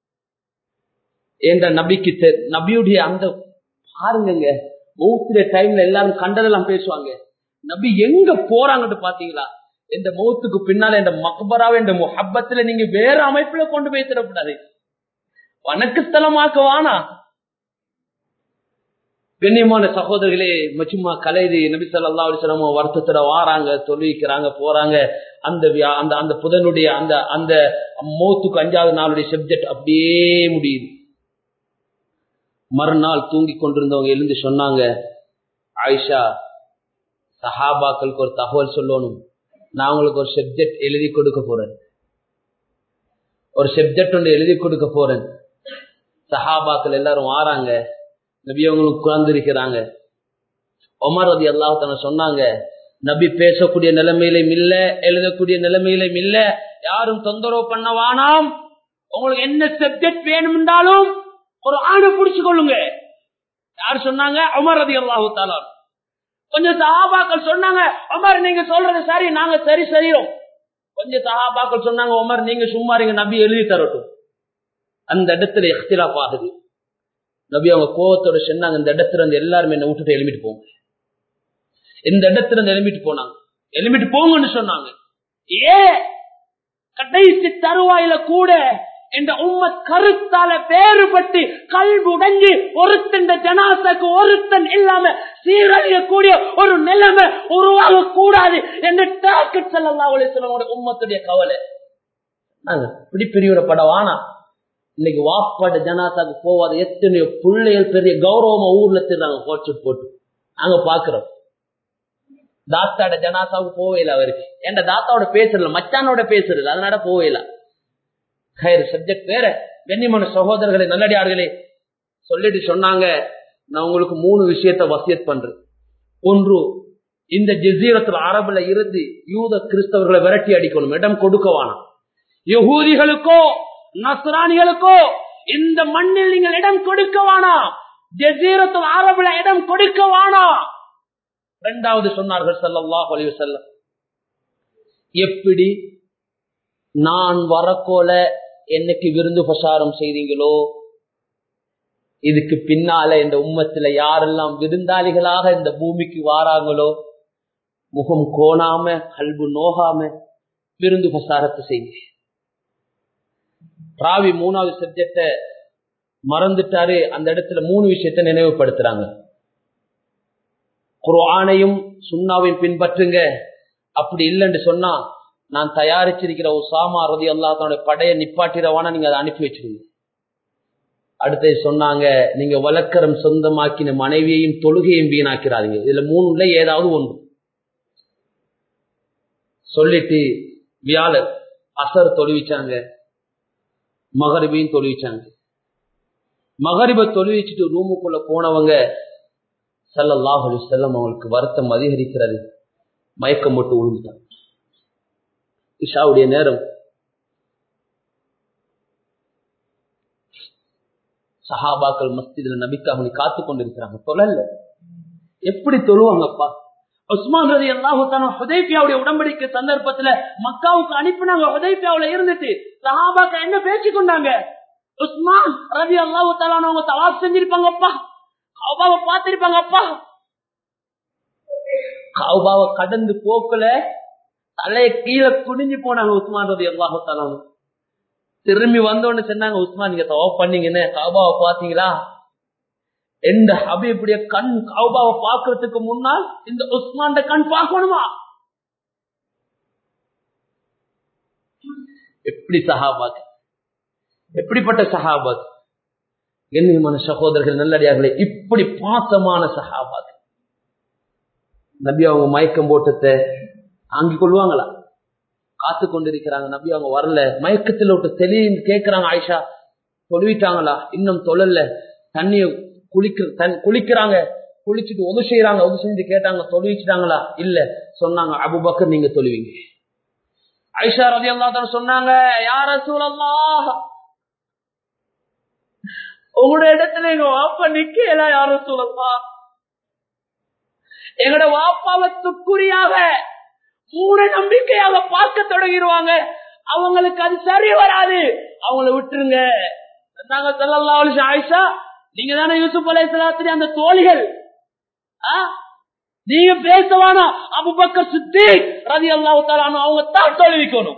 என்ற நபிக்கு நபியுடைய அந்த பாருங்க, மௌத்துடைய டைம்ல எல்லாரும் கண்டதெல்லாம் பேசுவாங்க. நபி எங்க போறாங்கன்னு பாத்தீங்களா? இந்த மௌத்துக்கு பின்னால இந்த மக்பராவை இந்த முஹப்பத்துல நீங்க வேற அமைப்புல கொண்டு போய் தரப்படாது, வணக்கஸ்தலமாக்குவானா. கண்ணியமான சகோதரர்களே, மச்சுமா கலைது நபி ஸல்லல்லாஹு அலைஹி வஸல்லம் வருத்தத்தோட வாராங்க, தொழுவிக்கிறாங்க, போறாங்க. அந்த அந்த அந்த புதனுடைய அந்த அந்த மௌத்துக்கு அஞ்சாவது நாளுடைய சப்ஜெக்ட் அப்படியே முடியுது. மறுநாள் தூங்கி கொண்டிருந்தவங்க எழுந்து சொன்னாங்க, ஆயிஷா, சஹாபாக்களுக்கு ஒரு தகவல் சொல்லணும், நான் உங்களுக்கு ஒரு சப்ஜெக்ட் எழுதி கொடுக்க போறேன், ஒரு சப்ஜெக்ட் ஒன்று எழுதி கொடுக்க போறேன். சஹாபாக்கள் எல்லாரும் வாராங்க, நபி அவங்களுக்கு உட்கார்ந்து உமர் ரலியல்லாஹு தஆலா சொன்னாங்க, நபி பேசக்கூடிய நிலைமையிலும் இல்ல, எழுதக்கூடிய நிலைமையிலும் இல்ல, யாரும் தொந்தரவு பண்ண வேணாம், உங்களுக்கு என்ன சப்ஜெக்ட் வேணும்னாலும் ஒரு ஆணை புடிச்சு கொள்ளுங்க. யார் சொன்னாங்க? உமர் ரலியல்லாஹு தஆலா. கொஞ்சம் சஹாபாக்கள் சொன்னாங்க, உமர் நீங்க சொல்றது சரி, நாங்க சரி செய்யறோம். கொஞ்சம் சஹாபாக்கள் சொன்னாங்க, உமர் நீங்க சும்மா இருங்க, நபி எழுதி தரட்டும். அந்த இடத்துல இக்திலாஃப் ஆகுது. நபி அவங்க கோவத்தோட சொன்னாங்க, இந்த இடத்துல இருந்து எல்லாருமே என்ன விட்டுட்டு எழுமிட்டு போங்க. இந்த இடத்துல இருந்து எழுமிட்டு போனாங்க, எழுமிட்டு போங்கன்னு சொன்னாங்க. ஏ கடைசி தருவாயில கூட இந்த உம்மத் கருத்தால வேறுபட்டு கல்வி உடைஞ்சி ஒருத்தன் ஜனாசாக்கு ஒருத்தன் இல்லாம சீரழியக்கூடிய ஒரு நிலைமை உருவாக கூடாது என்று ஸல்லல்லாஹு அலைஹி வஸல்லம் உம்மத்துடைய கவலை. இப்படி பெரிய படவானா இன்னைக்கு வாப்பாட ஜனாசாக்கு போவாது எத்தனையோ பிள்ளைகள் பெரிய கௌரவமா ஊர்ல திருறாங்க கோச்சு போட்டு. நாங்க பாக்குறோம், தாத்தாட ஜனாசாவுக்கு போவேல அவருக்கு, என் தாத்தாவோட பேசுறல, மச்சானோட பேசுறது, அதனால போவேல. சப்ஜெக்ட் வேற. கண்ணியமான சகோதரர்களே, நல்லடியார்களே, சொல்லிட்டு சொன்னாங்க, நான் உங்களுக்கு மூணு விஷயத்த வசியத் பண்றேன். ஒன்று, இந்த ஜஸீரத்துல் அரபுல இருந்து யூத கிறிஸ்தவர்களை விரட்டி அடிக்கணும், இடம் கொடுக்கவானா. யஹூதிகளுக்கோ நஸ்ரானிகளுக்கோ இந்த மண்ணில் நீங்கள் இடம் கொடுக்கவானா, ஜஸீரத்துல் அரபுல இடம் கொடுக்கவானா. இரண்டாவது சொன்னார்கள் ஸல்லல்லாஹு அலைஹி வஸல்லம், எப்படி நான் வரக்கோல என்னைக்கு விருந்து பிரசாரம் செய்தீங்களோ, இதுக்கு பின்னால இந்த உம்மத்துல யாரெல்லாம் விருந்தாளிகளாக இந்த பூமிக்கு வாராங்களோ, முகம் கோணாம கல்பு நோகாம விருந்து பிரசாரத்தை செய்யுங்க. ராவி மூணாவது சப்ஜெக்ட மறந்துட்டாரு, அந்த இடத்துல மூணு விஷயத்தை நினைவுபடுத்துறாங்க. குர்ஆனையும் சுன்னாவையும் பின்பற்றுங்க, அப்படி இல்லைன்னு சொன்னா நான் தயாரிச்சிருக்கிற உசாமா ரலியல்லாஹு தஆலா படையை நிப்பாட்டிரவானா நீங்க அதை அனுப்பி வச்சிருங்க. அடுத்து சொன்னாங்க, நீங்க வழக்கரம் சொந்தமாக்கின மனைவியையும் தொழுகையும் வீணாக்கிறாதீங்க. இதுல மூணுல ஏதாவது ஒன்று சொல்லிட்டு வியாழர் அசர் தொழுவிச்சாங்க, மகரிபையும் தொழுவிச்சாங்க. மகரிப தொழுவிச்சுட்டு ரூமுக்குள்ள போனவங்க ஸல்லல்லாஹு அலைஹி வஸல்லம் அவங்களுக்கு வருத்தம் அதிகரிக்கிறது, மயக்கம் போட்டு விழுந்துட்டாங்க. இஷாவுடைய நேரம். சஹாபாக்கள் மஸ்ஜிதுல நபிக்காக காத்து கொண்டிருக்கிறாங்க, தொழல. எப்படி தொழுவாங்கப்பா? உஸ்மான் ரலியல்லாஹு தஆலா ஹுதைபியாவுடைய உடன்படிக்கை சந்தர்ப்பத்துல மக்காவுக்கு அனுப்பினாங்க. ஹுதைபியாவுல இருந்துட்டு சஹாபாக்கள் என்ன பேசிக் கொண்டாங்க? உஸ்மான் ரலியல்லாஹு தஆலா அவங்க தவாப் செஞ்சிருப்பாங்கப்பா, கஅபாவை பார்த்திருப்பாங்கப்பா. கஅபாவை கடந்து போக்கல தலைய கீழே குனிஞ்சு போனாங்க உஸ்மான் ரலியல்லாஹு தஆலா. திரும்பி வந்தோன்னு சொன்னாங்க, உஸ்மான் நீங்க தவாப் பண்ணீங்கன்னு கஅபாவை பாத்தீங்களா? எந்த ஹபீபுடைய கண் கஅபாவை பார்க்கறதுக்கு முன்னால் இந்த உஸ்மான் கண் பார்க்கணுமா? எப்படி சஹாபாத், எப்படிப்பட்ட சஹாபாத், கண்ணியமான சகோதரர்கள் நல்லடியார்களே, இப்படி பாசமான சஹாபாத். நபி அவங்க மயக்கம் போட்டத்தை தாங்கிக் கொள்வாங்களா? காத்து கொண்டிருக்கிறாங்க. நபி அவங்க வரல, மயக்கத்தில் விட்டு தெளிவு கேட்கிறாங்க. ஆயிஷா தொழுவிட்டாங்களா? இன்னும் தொழல. தண்ணிய குளிக்க குளிக்கிறாங்க, குளிச்சுட்டு ஒது செய்யறாங்க. ஒது செஞ்சு கேட்டாங்க, தொழுவிச்சுட்டாங்களா? இல்ல. சொன்னாங்க, அபூபக்கர் நீங்க தொழுவீங்க. ஆயிஷா ரலியல்லாஹு அன்ஹா சொன்னாங்க, யா ரசூலல்லாஹ், உங்களோட இடத்துல எங்க வாப்பா நிக்கல. யா ரசூலல்லாஹ், எங்களோட வாப்பாவை துக்குரியாக மூட நம்பிக்கையாக பார்க்க தொடங்கிடுவாங்க. அவங்களுக்கு அது சரி வராது, அவங்கள விட்டுருங்க. சொன்னாங்க ஸல்லல்லாஹு அலைஹி வஸல்லம், ஆயிஷா நீங்க தானே யூசுப் அலைஹிஸ்ஸலாத்துடைய அந்த தோழிகள், நீங்க பேசவானா? அபூபக்கர் சித்தீக் ரலியல்லாஹு தஆலா அன்ஹு அவங்க தான் தொழுவிக்கணும்.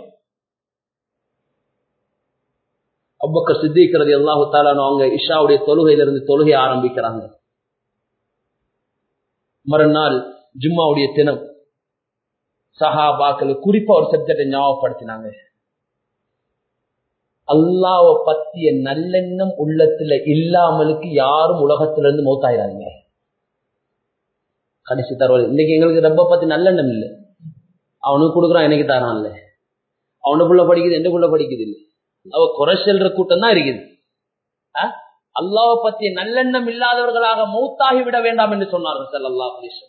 அபூபக்கர் சித்தீக் ரலியல்லாஹு தஆலா அன்ஹு அவங்க இஷாவுடைய தொழுகையில இருந்து தொழுகை ஆரம்பிக்கிறாங்க. மறுநாள் ஜும்மாவுடைய தினம் சஹாபாக்கள் குறிப்பா ஒரு சப்ஜெக்டை ஞாபகப்படுத்தினாங்க. அல்லாஹ்வை பத்திய நல்லெண்ணம் உள்ளத்துல இல்லாமலுக்கு யாரும் உலகத்துல இருந்து மௌத்தாயிராங்க. கடைசி தருவாரு. இன்னைக்கு எங்களுக்கு ரப்ப பத்தி நல்லெண்ணம் இல்லை. அவனுக்கு கொடுக்குறான், எனக்கு தரான் இல்ல. அவனுக்குள்ள படிக்குது, என்னக்குள்ள படிக்குது இல்லை. அவ குறை செல்ற கூட்டம் தான் இருக்குது. அல்லாஹ்வை பத்திய நல்லெண்ணம் இல்லாதவர்களாக மௌத்தாகி விட வேண்டாம் என்று சொன்னார்கள் ஸல்லல்லாஹு அலைஹி வஸல்லம்.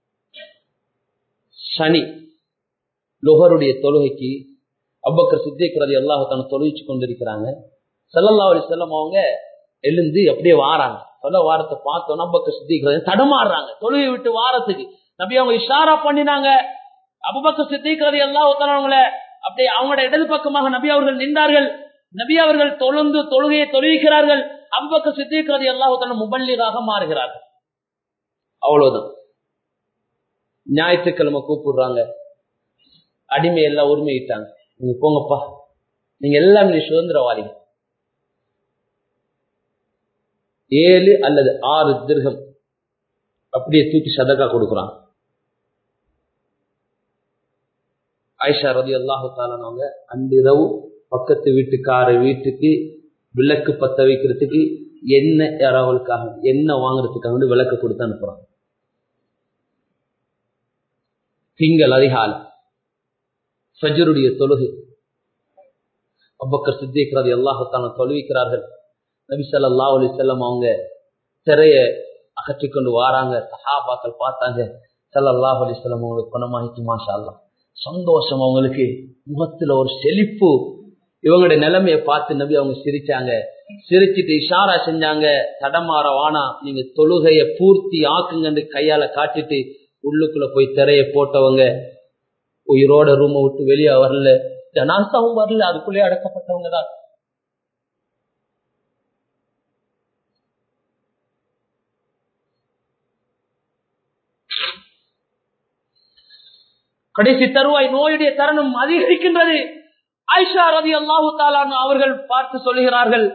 சனி லுஹருடைய தொழுகைக்கு அபூபக்கர் சித்தீக் ரலியல்லாஹு தஆலா தொழுவிச்சு கொண்டிருக்கிறாங்க. ஸல்லல்லாஹு அலைஹி வஸல்லம் அவங்க எழுந்து அப்படியே வாராங்க. சொல்ல வாரத்தை பார்த்தோன்னா அபூபக்கர் சித்தீக் தடுமாறுறாங்க தொழுகை விட்டு வாரத்துக்கு. நபி அவங்க இஷாரா பண்ணினாங்க. அபூபக்கர் சித்தீக் ரலியல்லாஹு தஆலா அவங்கள அப்படியே அவங்களோட இடது பக்கமாக நபி அவர்கள் நின்றார்கள். நபி அவர்கள் தொழுந்து தொழுகையை தொழுவிக்கிறார்கள். அபூபக்கர் சித்தீக் ரலியல்லாஹு தஆலா முபல்லிகாக மாறுகிறார்கள். அவ்வளவுதான். ஞாயிற்றுக்கிழமை கூப்பிடுறாங்க, அடிமை எல்லாம் உரிமையிட்டாங்க, நீங்க போங்கப்பா, நீங்க எல்லாம் நீ சுதந்திரவாதிங்க. ஏழு அல்லது ஆறு திர்ஹம் அப்படியே தூக்கி சதகா கொடுக்குறாங்க. ஆயிஷா ரலியல்லாஹு தஆலா அவங்க அன்றிரவு பக்கத்து வீட்டுக்கார வீட்டுக்கு விளக்கு பத்த வைக்கிறதுக்கு எண்ணெய் யாராவதுக்காக எண்ணெய் வாங்குறதுக்காக விளக்கு கொடுத்து அனுப்புறாங்க. திங்கள் அதிகாலை ஃபஜ்ருடைய தொழுகை அபூபக்கர் சித்தீக் ரலியல்லாஹு தஆலா தொழுவிக்கிறார்கள். நபி ஸல்லல்லாஹு அலைஹி வஸல்லம் அவங்க திரைய அகற்றி கொண்டு வாராங்க. சஹாபாக்கள் பார்த்தாங்க. ஸல்லல்லாஹு அலைஹி வஸல்லம் அவங்களுக்கு குணமாயிட்டு மாஷா அல்லாஹ் சந்தோஷம். அவங்களுக்கு முகத்துல ஒரு செழிப்பு. இவங்களுடைய நிலைமையை பார்த்து நபி அவங்க சிரிச்சாங்க. சிரிச்சுட்டு இஷாரா செஞ்சாங்க, தடமாற வானா, நீங்க தொழுகைய பூர்த்தி ஆக்குங்கன்னு கையால காட்டிட்டு உள்ளுக்குள்ள போய் திரைய போட்டவங்க உயிரோட ரூமை விட்டு வெளியே வரல, ஜனாசாவும் வரல, அதுக்குள்ளே அடக்கப்பட்டவங்க தான். கடைசி தருவாய் நோயுடைய தருணம் அதிகரிக்கின்றது. ஆயிஷா ரலியல்லாஹு தஆலா அவர்கள் பார்த்து சொல்லுகிறார்கள்,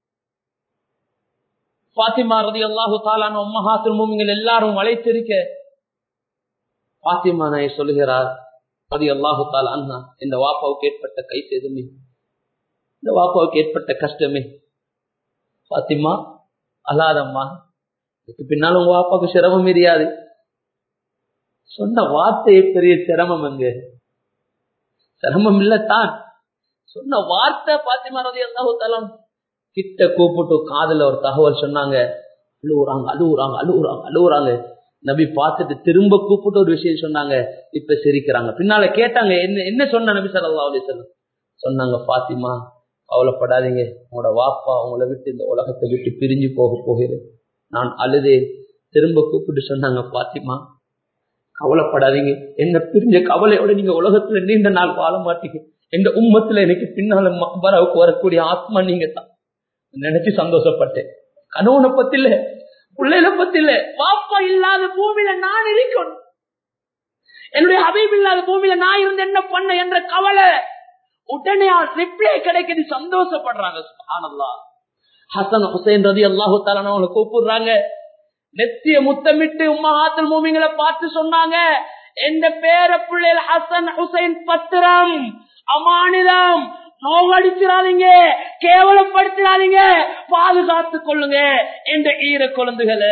ஃபாத்திமா ரலியல்லாஹு தஆலா உம்மஹாத்துல் முஃமினீன் எல்லாரும் வளைத்திருக்க ஃபாத்திமா நாயை சொல்லுகிறார் ரலியல்லாஹு தஆலா அன்ஹா, இந்த வாப்பாவுக்கு ஏற்பட்ட கை சேதமே, இந்த வாப்பாவுக்கு ஏற்பட்ட கஷ்டமே, ஃபாத்திமா அல்லாதம்மா, இதுக்கு பின்னாலும் உங்க வாப்பாவுக்கு சிரமம் தெரியாது. சொன்ன வார்த்தையே பெரிய சிரமம். அங்க சிரமம் இல்லத்தான், சொன்ன வார்த்தை. பாத்திமா ரலியல்லாஹு தஆலா கிட்ட கூப்பிட்டு காதுல ஒரு தகவல் சொன்னாங்க. அழுவுறாங்க அழுவுறாங்க அழுவுறாங்க அழுவுறாங்க. நபி பார்த்துட்டு திரும்ப கூப்பிட்டு ஒரு விஷயம் சொன்னாங்க. இப்ப சிரிக்கிறாங்க. பின்னால கேட்டாங்க, என்ன என்ன சொன்ன நபி ஸல்லல்லாஹு அலைஹி வஸல்லம்? சொன்னாங்க, பாத்திமா கவலைப்படாதீங்க, உங்களோட வாப்பா உங்களை விட்டு இந்த உலகத்தை விட்டு பிரிஞ்சு போக போகிறேன். நான் அழுதேன். திரும்ப கூப்பிட்டு சொன்னாங்க, பாத்திமா கவலைப்படாதீங்க, என்ன பிரிஞ்ச கவலையோட நீங்க உலகத்துல நீண்ட நாள் வாழ மாட்டீங்க. எந்த உம்மத்துல எனக்கு பின்னால மக்பராவுக்கு வரக்கூடிய ஆத்மா நீங்க தான். நினைச்சு சந்தோஷப்பட்டேன். கணவனை பத்தி இல்ல, பிள்ளைகளை பத்தி இல்ல, வாப்பா இல்லாத பூமியில நான் இருக்கணும், என்னுடைய ஹபீப் இல்லாத பூமியில நான் இருந்து என்ன பண்ண என்ற கவலை. உடனே ரிப்ளை கிடைக்குது, சந்தோஷப்படுறாங்க. சுப்ஹானல்லாஹ். ஹசன் ஹுசைன் ரலியல்லாஹு தஆலா அவங்களை கூப்பிடுறாங்க. நெத்திய முத்தமிட்டு உம்மஹாத்துல் மூமின்களை பார்த்து சொன்னாங்க, எந்த பேர பிள்ளைகள் ஹசன் ஹுசைன் பத்திரம், அமானிதம், நோகடிச்சிடாதீங்க, கேவலப்படுத்திடாதீங்க, பாதுகாத்துக் கொள்ளுங்க என்ற ஈர குழந்தைகளை.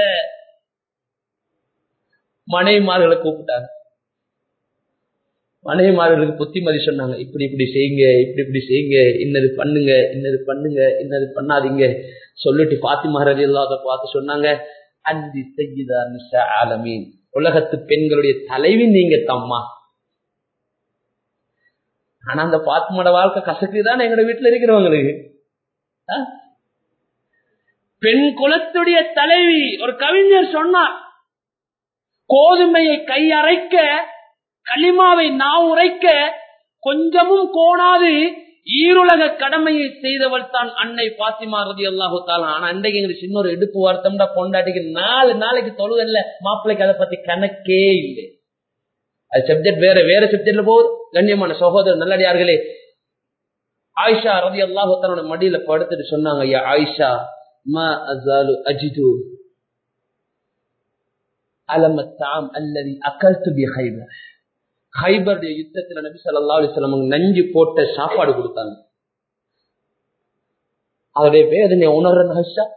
மனைவிமார்களை கூப்பிட்டாங்க. மனைவிமார்களுக்கு புத்திமதி சொன்னாங்க, இப்படி இப்படி செய்யுங்க, இப்படி இப்படி செய்யுங்க, இன்னது பண்ணுங்க, இன்னது பண்ணுங்க, இன்னது பண்ணாதீங்க சொல்லிட்டு பாத்திமா ரலியல்லாஹு பார்த்து சொன்னாங்க, அந்தி சய்யிதா நிஸா ஆலமீன், உலகத்து பெண்களுடைய தலைவி நீங்க தம்மா. ஆனா அந்த பாத்திமாட வாழ்க்கை கசக்குதான் எங்களோட வீட்டுல இருக்கிறவங்களுக்கு. பெண் குலத்துடைய தலைவி. ஒரு கவிஞர் சொன்னார், கோதுமையை கையரைக்க களிமாவை நான் உரைக்க கொஞ்சமும் கோணாது ஈருலக கடமையை செய்தவள் தான் அன்னை பாத்திமா ரலியல்லாஹு தஆலா. ஆனா அன்றைக்கு எங்களுக்கு சின்ன ஒரு எடுப்பு வார்த்தம்டா பொண்டாட்டிக்கு நாலு நாளைக்கு தொழுகல்ல, மாப்பிள்ளைக்கு அதை பத்தி கணக்கே இல்லை. அது சப்ஜெக்ட் வேற வேற சப்ஜெக்ட்ல போகுது. கண்ணியமான சகோதரர் நல்லடியார்களே, ஆயிஷா ரலியல்லாஹு தஆலா மடியில படுத்துட்டு சொன்னாங்க, யா ஆயிஷா மா அஸாலு அஜிது அலமத் தாம் அல்லதி அகல்து பி ஹைபர். ஹைபருடைய யுத்தத்துல நபி ஸல்லல்லாஹு அலைஹி வஸல்லம் நஞ்சு போட்ட சாப்பாடு கொடுத்தாங்க. அவருடைய வேதனை உணர்ற ஆயிஷா,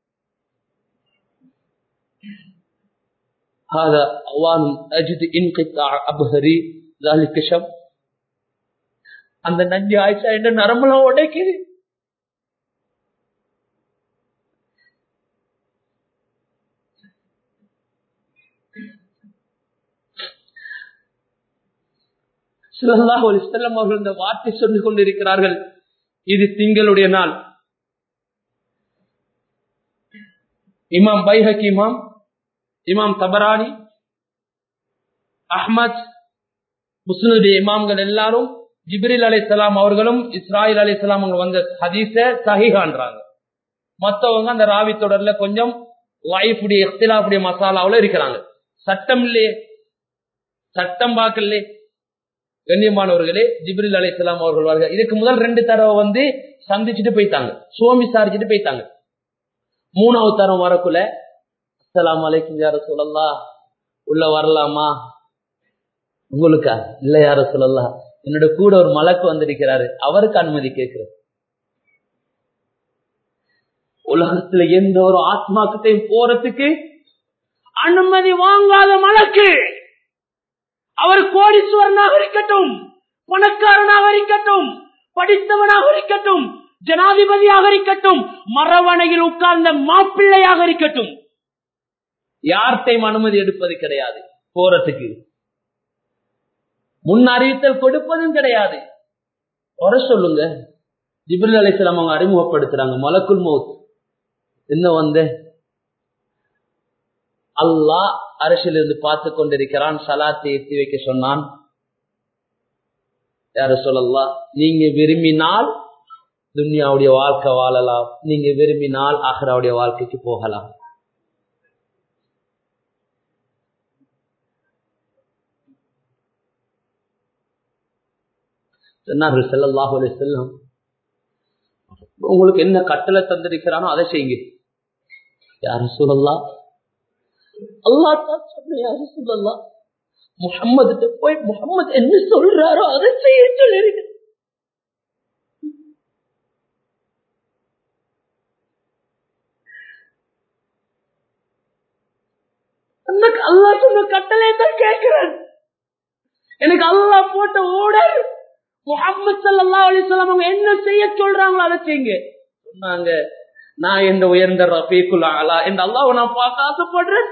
هذا اوان اجد انقطاع ابهري ذلك شب. அந்த நஞ்சு ஆயிஷா என்ன நரம்பெல்லாம் உடைக்குது. ஸல்லல்லாஹு அலைஹி வஸல்லம் அவர்கள் இந்த வார்த்தை சொல்லிக் கொண்டிருக்கிறார்கள். இது திங்களுடைய நாள். இமாம் பைஹகி, இமாம் இமாம் தபரானி, அஹ்மத், முஸ்லிமுடைய இமாம்கள் எல்லாரும் ஜிப்ரீல் அலைஹிஸ்ஸலாம் அவர்களும் இஸ்ராயில் அலைஹிஸ்ஸலாம் அவங்க வந்த ஹதீஸ சஹீஹான்றாங்க. மத்தவங்க அந்த ராவி தொடர்ல கொஞ்சம் லைஃபுடைய இக்திலாஃபுடைய மசாலாவுல இருக்கிறாங்க. சட்டம் இல்லையே, சட்டம் பார்க்கலையே. கண்ணியமானவர்களே, ஜிப்ரீல் அலைஹிஸ்ஸலாம் அவர்கள் வருக. இதுக்கு முதல் ரெண்டு தடவை வந்து சந்திச்சுட்டு போயிட்டாங்க, சுவம் விசாரிச்சுட்டு போயிட்டாங்க. மூணாவது தரம் வரக்குள்ள, அஸ்ஸலாமு அலைக்கும் யா ரசூலல்லாஹ், உள்ள வரலாமா? உங்களுக்கா? இல்ல யா ரசூலல்லாஹ், என்னோட கூட ஒரு மலக்கு வந்திருக்கிறாரு, அவருக்கு அனுமதி கேட்கிறது. உலகத்துல எந்த ஒரு ஆத்மாக்கத்தையும் போறதுக்கு அனுமதி வாங்காத மலக்கு, அவர் கோடீஸ்வரனாக இருக்கட்டும், பணக்காரனாக இருக்கட்டும், படித்தவனாக இருக்கட்டும், ஜனாதிபதியாக இருக்கட்டும், மரவணையில் உட்கார்ந்த மாப்பிள்ளையாக இருக்கட்டும், யார்த்தையும் அனுமதி எடுப்பது கிடையாது. போறதுக்கு முன் அறிவித்தல் கொடுப்பதும் கிடையாது. வர சொல்லுங்க. ஜிப்ரீல் அலைஹிஸ்ஸலாம் அவங்க அறிமுகப்படுத்துறாங்க, மலக்குல் மௌத் என்ன வந்த அல்லாஹ் அரசில் இருந்து பார்த்து கொண்டிருக்கிறான், சலாத்தை எத்தி வைக்க சொன்னான். யா ரசூலல்லாஹ், நீங்க விரும்பினால் துன்யாவுடைய வாழ்க்கை வாழலாம், நீங்க விரும்பினால் ஆখিরাவுடைய வாழ்க்கைக்கு போகலாம். சொன்னார்கள் ஸல்லல்லாஹு அலைஹி வஸல்லம், உங்களுக்கு என்ன கட்டளை தந்திருக்கிறானோ அதை செய்யுங்க. யா ரசூலல்லாஹ், அல்லாஹ் தான் சொன்ன, யா ரசூலல்லாஹ், முஹம்மது போய் முஹம்மது என்ன சொல்றாரோ அதை செய்ய சொல்லிருக்க. அல்லாஹ் சொன்ன கட்டளை தான் கேட்கிறேன். எனக்கு அல்லாஹ் போட்ட ஓர்டர், முஹம்மது ஸல்லல்லாஹு அலைஹி வஸல்லம் அவங்க என்ன செய்ய சொல்றாங்களோ அதை செய்யுங்க சொன்னாங்க. நான் எந்த உயர்ந்த ரஃபீக்குல் அலா இந்த அல்லாஹ்வை நான் பார்க்க ஆசைப்படுறேன்,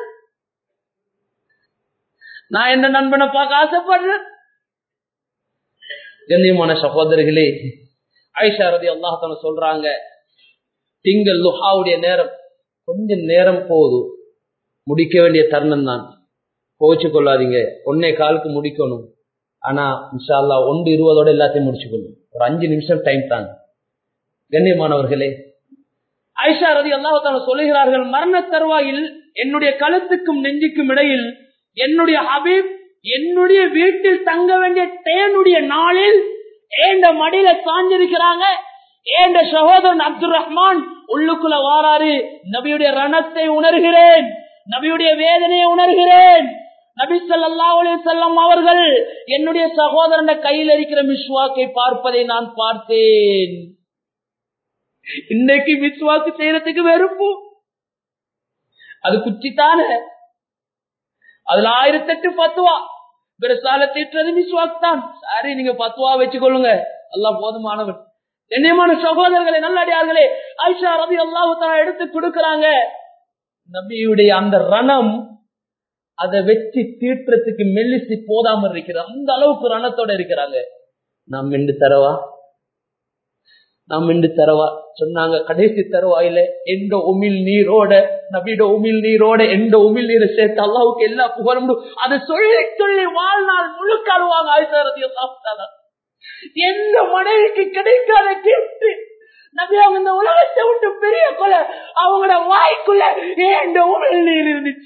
நான் எந்த நண்பனை பார்க்க ஆசைப்படுறேன். கண்ணியமான சகோதரர்களே, ஆயிஷா ரலியல்லாஹு அன்ஹா சொல்றாங்க, திங்கள் லுஹாவுடைய நேரம் கொஞ்சம் நேரம் போதும், முடிக்க வேண்டிய தருணம் தான், கோச்சு கொள்ளாதீங்க, ஒன்னே காலுக்கு முடிக்கணும், ஆனா இன்ஷா அல்லாஹ் ஒன்று இருபதோட எல்லாத்தையும் முடிச்சுக்கணும், ஒரு அஞ்சு நிமிஷம் டைம் தான். கண்ணியமானவர்களே, ஆயிஷா ரலியல்லாஹு அன்ஹா சொல்லுகிறார்கள், மரண தருவாயில் என்னுடைய கழுத்துக்கும் நெஞ்சுக்கும் இடையில் என்னுடைய ஹபீப் என்னுடைய வீட்டில் தங்க வேண்டிய தேனுடைய நாளில் ஏண்ட மடியில சாஞ்சிருக்கிறாங்க. ஏண்ட சகோதரன் அப்துல் ரஹ்மான் உள்ளுக்குள்ள வாராரு, நபியுடைய ரணத்தை உணர்கிறேன், நபியுடைய வேதனையை உணர்கிறேன். நபி ஸல்லல்லாஹு அலைஹி வஸல்லம் அவர்கள் என்னுடைய சகோதரன் கையில் இருக்கிற மிஸ்வாக்கை பார்ப்பதை நான் பார்த்தேன். இன்னைக்கு மிஸ்வாக்கு செய்யறதுக்கு வெறுப்பு, அது குச்சித்தானே, அதுல ஆயிரத்தி எட்டு பத்துவா பெருசால தீட்டுறது மிஸ்வாக் தான். சரி, நீங்க பத்துவா வச்சுக்கொள்ளுங்க, அல்லாஹ் போதுமானவன். கண்ணியமான சகோதரர்களே, நல்லடியார்களே, ஆயிஷா ரலியல்லாஹு தஆலா எடுத்து கொடுக்கறாங்க. நபியுடைய அந்த ரணம் அதை வெற்றி தீட்டுறதுக்கு மெல்லிசி போதாம இருக்கிற அந்த அளவுக்கு ரணத்தோட இருக்கிறாங்க. நாம் மிண்டு தரவா நாம் மிண்டு தரவா சொன்னாங்க. கடைசி தருவாயில எந்த உமிழ் நீரோட நபியோட உமிழ் நீரோட எந்த உமிழ் நீரை சேர்த்து அல்லாஹ்வுக்கு எல்லா புகழும் அதை சொல்லி சொல்லி வாழ்நாள் முழுக்க அழுவாங்க. ஆயிஷா ரலியல்லாஹு தஆலா எந்த மனைவிக்கு கிடைக்காத கிஃப்ட் நபி அவங்க இந்த உலகத்தை விட்டு பெரிய கொலை அவங்களோட வாய்க்குள்ள ஏண்ட உமிழ் நீர் இருந்துச்சு.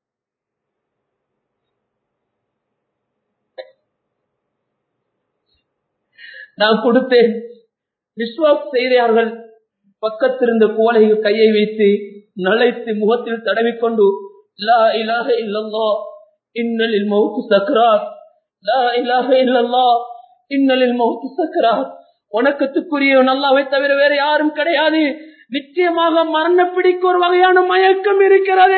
நான் கொடுத்தேன், விஸ்வாஸ் செய்தார்கள். பக்கத்திருந்த கோலையில் கையை வைத்து நலைத்து முகத்தில் தடவிக்கொண்டு, லா இலாஹ இல்லல்லாஹ் இன்னலில் மௌத் சக்ராத், லா இலாஹ இல்லல்லாஹ் இன்னலில் மௌத் சக்ராத், வணக்கத்துக்குரியவன் அல்லாஹ்வை தவிர வேற யாரும் கிடையாது, நிச்சயமாக மரண பிடிக்க ஒரு வகையான மயக்கம் இருக்கிறது,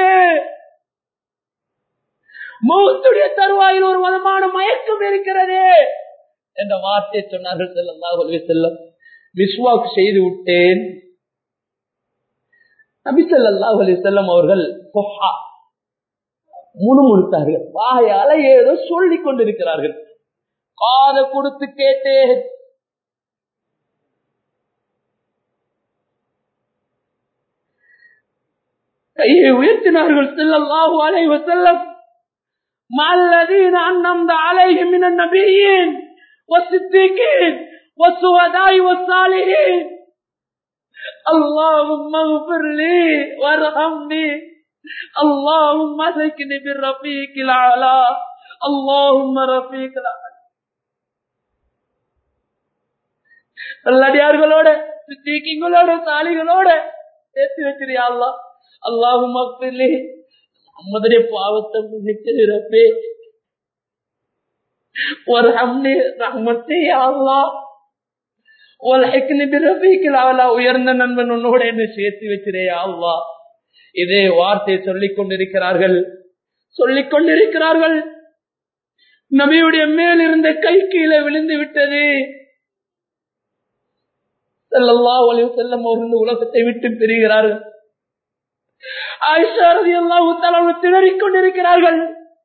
மௌத்துடைய தருவாயில் ஒரு விதமான மயக்கம் இருக்கிறது என்ற வார்த்தையை சொன்னார்கள் ஸல்லல்லாஹு அலைஹி வஸல்லம். மிஸ்வாக் செய்து விட்டேன். நபி ஸல்லல்லாஹு அலைஹி வஸல்லம் அவர்கள் முணுமுணுத்தார்கள், வாயால ஏதோ சொல்லிக் கொண்டிருக்கிறார்கள். காதை கொடுத்து கேட்டேன். கையை உயர்த்தினார்கள் ஸல்லல்லாஹு அலைஹி வஸல்லம். மல்லதீன அன்அம்த அலைஹிம் மினன் நபிய்யீன் வஸ்ஸித்தீகீன் வஸ்ஸுஹதாஇ வஸ்ஸாலிஹீன் அல்லாஹும்ம இக்ஃபிர் லீ வர்ஹம்னி அல்லாஹும்ம ஸகினி பிர்ரஃபீகில் அலா அல்லாஹும்ம ரஃபீகில் அலா. அல்லாஹ்டியார்களோட சித்திகீங்களோட சாலிகளோட சேர்த்து வச்சிரியா அல்லாஹ். அல்லாஹும்ம இக்ஃபிர் லீ, நம்முடைய பாவத்தை மன்னிச்சிரு ரப்பே, வர்ஹம்னி, ரஹ்மத்தே யா அல்லாஹ், வல்ஹிக்னி பிர்ரஃபீகில் அலா, உயர்ந்த நண்பன் உன்னோட என்ன சேர்த்து வச்சிரே யா அல்லாஹ். இதே வார்த்தையை சொல்லிக் கொண்டிருக்கிறார்கள் சொல்லிக் கொண்டிருக்கிறார்கள் நபியுடைய மேல் இருந்த கை கீழே விழுந்து விட்டது. ஸல்லல்லாஹு அலைஹி வஸல்லம் அவர்கள் உலகத்தை விட்டு பிரிகிறார்கள். ஆயிஷா ரலியல்லாஹு தஆலா திணறிக் கொண்டிருக்கிறார்கள்.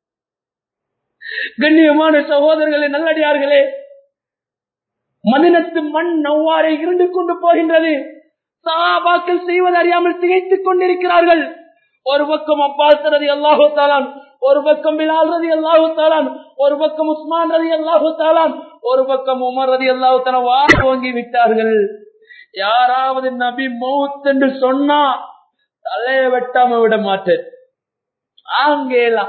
கண்ணியமான சகோதரர்களே, நல்லடியார்களே, மதீனத்து மண் நவ்வாரை இருந்து கொண்டு போகின்றது. சஹாபாக்கள் செய்வது அறியாமல் திகைத்துக் கொண்டிருக்கிறார்கள். ஒரு பக்கம் அப்பாஸ் ரலியல்லாஹு தஆலா, ஒரு பக்கம் பிலால் ரலியல்லாஹு தஆலா, ஒரு பக்கம் உஸ்மான் ரலியல்லாஹு தஆலா, ஒரு பக்கம் உமர் ரலியல்லாஹு தஆலா வாய் ஓங்கி விட்டார்கள். யாராவது நபி மௌத் என்று சொன்னா தலையை வெட்டாம விட மாட்டேன். ஆங்கேலா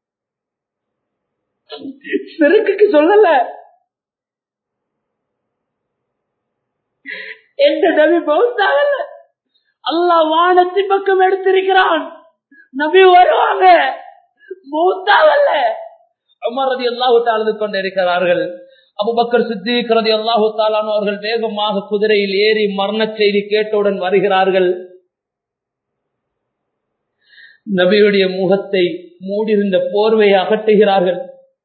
சிறுக்கு சொல்லல, எந்த நபி மௌத்தாகல, அல்லாஹ் வானத்தின் பக்கம் எடுத்திருக்கிறான். நபி வருவாங்க, மௌத்தாகல. உமர் ரலியல்லாஹு தஆலா அழுது கொண்டிருக்கிறார்கள். அபூபக்கர் சித்திக் ரலியல்லாஹு தஆலா அவர்கள் வேகமாக குதிரையில் ஏறி மரண செய்தி கேட்டவுடன் வருகிறார்கள். நபியுடைய முகத்தை மூடியிருந்த போர்வையை அகற்றுகிறார்கள்.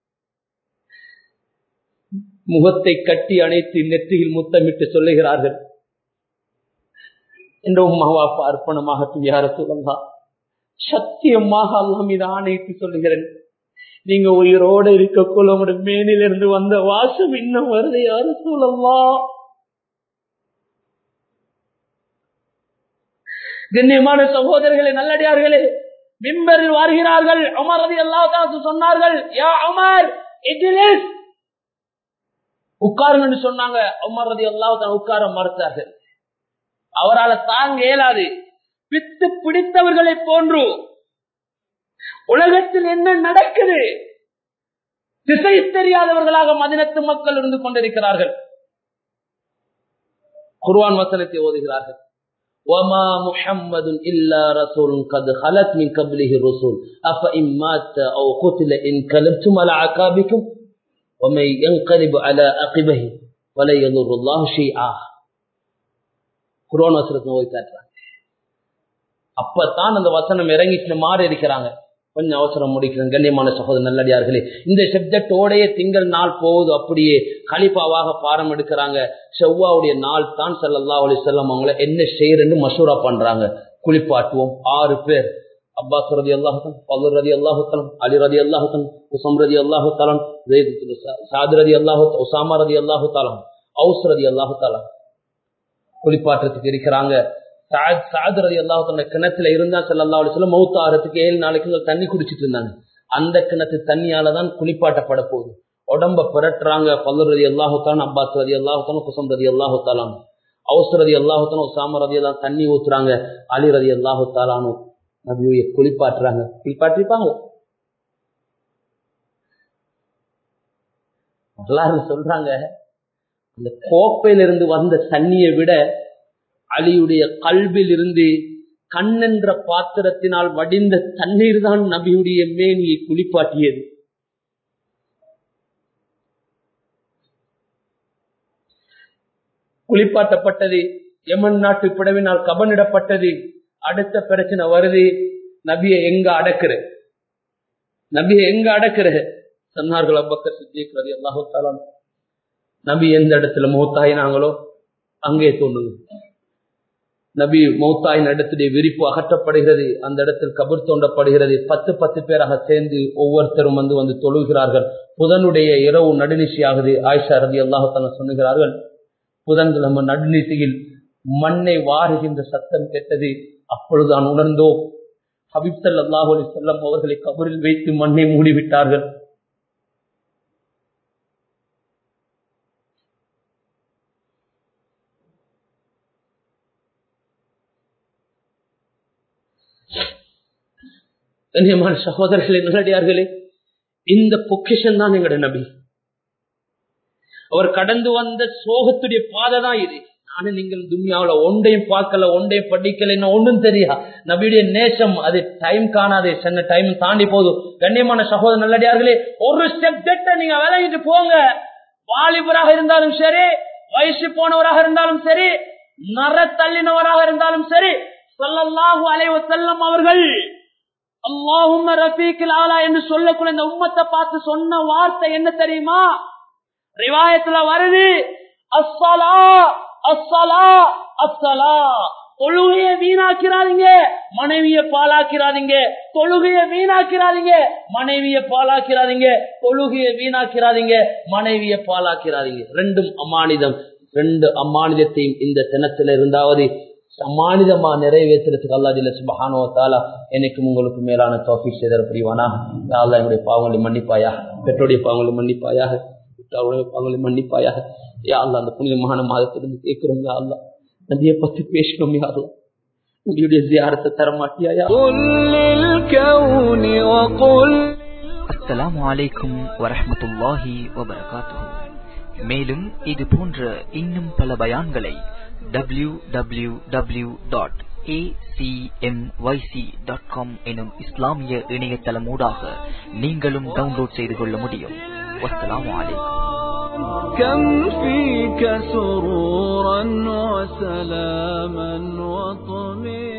முகத்தை கட்டி அணைத்து நெற்றியில் முத்தமிட்டு சொல்லுகிறார்கள், என்ற உம்மாவாப்பா அர்ப்பணமாக யார சொல்லா, சத்தியமாக அல்லாஹ் மீது ஆணையிட்டு சொல்லுகிறேன், நீங்க உயிரோடு இருக்கக்குள்ள உங்களுடைய மேனிலிருந்து வந்த வாசம் இன்னும் வருது யார சொல்லலாம். கண்ணியமான சகோதரர்களே, நல்லடியார்களே, மிம்பரில் வருகிறார்கள். உமர் ரலியல்லாஹு தஆலா சொன்னார்கள், யா உமர் இஜ்லிஸ், உட்காருங்கன்னு சொன்னாங்க. உமர் ரலியல்லாஹு தஆலா உட்கார மறுத்தார்கள். அவரால் தாங்க இயலாது. பித்து பிடித்தவர்களை போன்று உலகத்தில் என்ன நடக்குது திசை தெரியாதவர்களாக மதீனத்து மக்கள் இருந்து கொண்டிருக்கிறார்கள். குர்ஆன் வசனத்தை ஓதுகிறார்கள். وَمَا مُحَمَّدٌ إِلَّا رَسُولٌ قَدْ خَلَتْ مِنْ قَبْلِهِ الرُّسُلُ أَفَإِنْ مَاتَ أَوْ قُتِلَ انقلبتم على أعقابكم وَمَن ينقلب على عقبيه ولا يضر الله شيئا. குர்ஆன் வசனத்தை ஓதி காட்டுறாங்க. அப்பதான் அந்த வசனம் இறங்கிட்டு மாறி இருக்கிறாங்க. கொஞ்சம் அவசரம் முடிக்கிறேன். கண்ணியமான சகோதரர் நல்லடியார்களே, இந்த சப்ஜெக்டோடைய திங்கள் நாள் போகுது. அப்படியே கலிஃபாவாக பாரம் எடுக்கிறாங்க. செவ்வாவுடைய நாள் தான் ஸல்லல்லாஹு அலைஹி வஸல்லம் அவங்கள என்ன செய்யறன்னு மஷூரா பண்றாங்க. குளிப்பாட்டுவோம். ஆறு பேர், அப்பாஸ் ரலியல்லாஹு தஆலா, ஃபதுல் ரலியல்லாஹு தஆலா, அலி ரலியல்லாஹு தஆலா, உஸம் ரலியல்லாஹு தஆலா, ஸைத் ஸஅத் ரலியல்லாஹு தஆலா, உஸாமா ரலியல்லாஹு தஆலா, ஔஸ் ரலியல்லாஹு தஆலா குளிப்பாட்டுறதுக்கு இருக்கிறாங்க. சாத் சாத் ரலியல்லாஹு தஆலா கிணத்துல இருந்தா ஸல்லல்லாஹு அலைஹி வஸல்லம் மௌத் ஆறதுக்கு ஏழு நாளைக்கு தண்ணி குடிச்சிட்டு இருந்தாங்க. அந்த கிணத்து தண்ணியால தான் குளிப்பாட்டப்பட போகுது. உடம்ப புரட்டுறாங்க. ஃபதுல் ரலியல்லாஹு தஆலா, அப்பாஸ் ரலியல்லாஹு தஆலா, உஸம் ரலியல்லாஹு தஆலா, ஔஸ் ரலியல்லாஹு தஆலா, உஸாமா ரலியல்லாஹு தண்ணி ஊத்துறாங்க. அலி ரலியல்லாஹு தஆலா நபியை குளிப்பாட்டுறாங்க. குளிப்பாட்டிருப்பாங்க. எல்லாரும் சொல்றாங்க, அந்த கோப்பையிலிருந்து வந்த தண்ணியை விட அலியுடைய கல்பில் இருந்து கண்ணென்ற பாத்திரத்தினால் வடிந்த தண்ணீர் தான் நபியுடைய மேனியை குளிப்பாட்டியது. குளிப்பாட்டப்பட்டது. யமன் நாட்டு பிடவினால் கபனிடப்பட்டது. அடுத்த பிரச்சனை வருது, நபியை எங்க அடக்குற, நபியை எங்க அடக்குற சொன்னார்கள் அபூபக்கர் சித்திக் ரலியல்லாஹு தஆலா. நபி எந்த இடத்துல மௌத்தாயினாங்களோ அங்கே தோன்றுங்க. நபி மௌத்தாயின் இடத்துடைய விரிப்பு அகற்றப்படுகிறது. அந்த இடத்தில் கபர் தோண்டப்படுகிறது. பத்து பத்து பேராக சேர்ந்து ஒவ்வொருத்தரும் வந்து வந்து தொழுகிறார்கள். புதனுடைய இரவு நடுநிசி ஆகுது. ஆயிஷா ரலியல்லாஹு தஆலா சொல்லுகிறார்கள், புதன்கிழமை நடுநிசியில் மண்ணை வாருகின்ற சத்தம் கேட்டது. அப்பொழுதுதான் உணர்ந்தோம், ஹபீப் ஸல்லல்லாஹு அலைஹி வஸல்லம் அவர்களை கபரில் வைத்து மண்ணை மூடிவிட்டார்கள். கண்ணியமான சகோதரர்களே, நல்லடியார்களே, இந்த பொக்கிஷன் தான் எங்கட நபி. அவர் கடந்து வந்த சோகத்துடைய பாதை தான் இது. நானும் நீங்கள் துன்யாவுல ஒன்றையும் பார்க்கல, ஒன்றையும் படிக்கல, என்ன ஒன்றும் தெரியா. நபியுடைய நேசம் அது டைம் காணாது, சின்ன டைம் தாண்டி போதும். கண்ணியமான சகோதரர் நல்லடியார்களே, ஒரு சப்ஜெக்ட நீங்க விளங்கிட்டு போங்க. வாலிபராக இருந்தாலும் சரி, வயசு போனவராக இருந்தாலும் சரி, நர தள்ளினவராக இருந்தாலும் சரி, ஸல்லல்லாஹு அலைஹி வஸல்லம் அவர்கள் அல்லாஹும்ம ரஃபீக்கில் ஆலா என்று சொல்லக்கூடிய இந்த உம்மத்தை பார்த்து சொன்ன வார்த்தை என்ன தெரியுமா? ரிவாயத்துல வருது, அஸ்ஸலா அஸ்ஸலா அஸ்ஸலா. தொழுகையை வீணாக்கிறாதீங்க, மனைவியை பாலாக்கிறாதீங்க. தொழுகையை வீணாக்கிறாதீங்க, மனைவியை பாலாக்கிறாதீங்க. தொழுகையை வீணாக்கிறாதீங்க, மனைவியை பாலாக்கிறாதீங்க. ரெண்டும் அமானிதம். ரெண்டு அமானிதத்தையும் இந்த தினத்துல இருந்தாவது அமானிதமா நிறைவேற்றுறதுக்கு அல்லாஹ் ஜல்ல சுப்ஹானஹு வ தஆலா எனக்கும் உங்களுக்கு மேலான தௌஃபீக் செய்தல் புரிவானா. யா அல்லாஹ் என்னுடைய பாவங்களை மன்னிப்பாயாக, பெற்றோருடைய பாவங்களை மன்னிப்பாயாக, உற்றாருடைய பாவங்களை மன்னிப்பாயாக. யா அல்லாஹ் அந்த புனிதமான மாதத்திலிருந்து கேட்கிறோம். யா அல்லாஹ் நபியை பத்தி பேசணும். யா அல்லாஹ் நபியுடைய ஜியாரத்தை தர மாட்டியா? யா அஸ்ஸலாமு அலைக்கும் வரஹ்மத்துல்லாஹி வபரகாத்துஹு. மேலும் இது போன்ற இன்னும் பல பயான்களை W W W dot A C M Y C dot com எனும் இஸ்லாமிய இணையதளம் ஊடாக நீங்களும் டவுன்லோட் செய்து கொள்ள முடியும். வஸ்ஸலாமு அலைக்கும். كم فيك سرورا وسلاما وطمئنا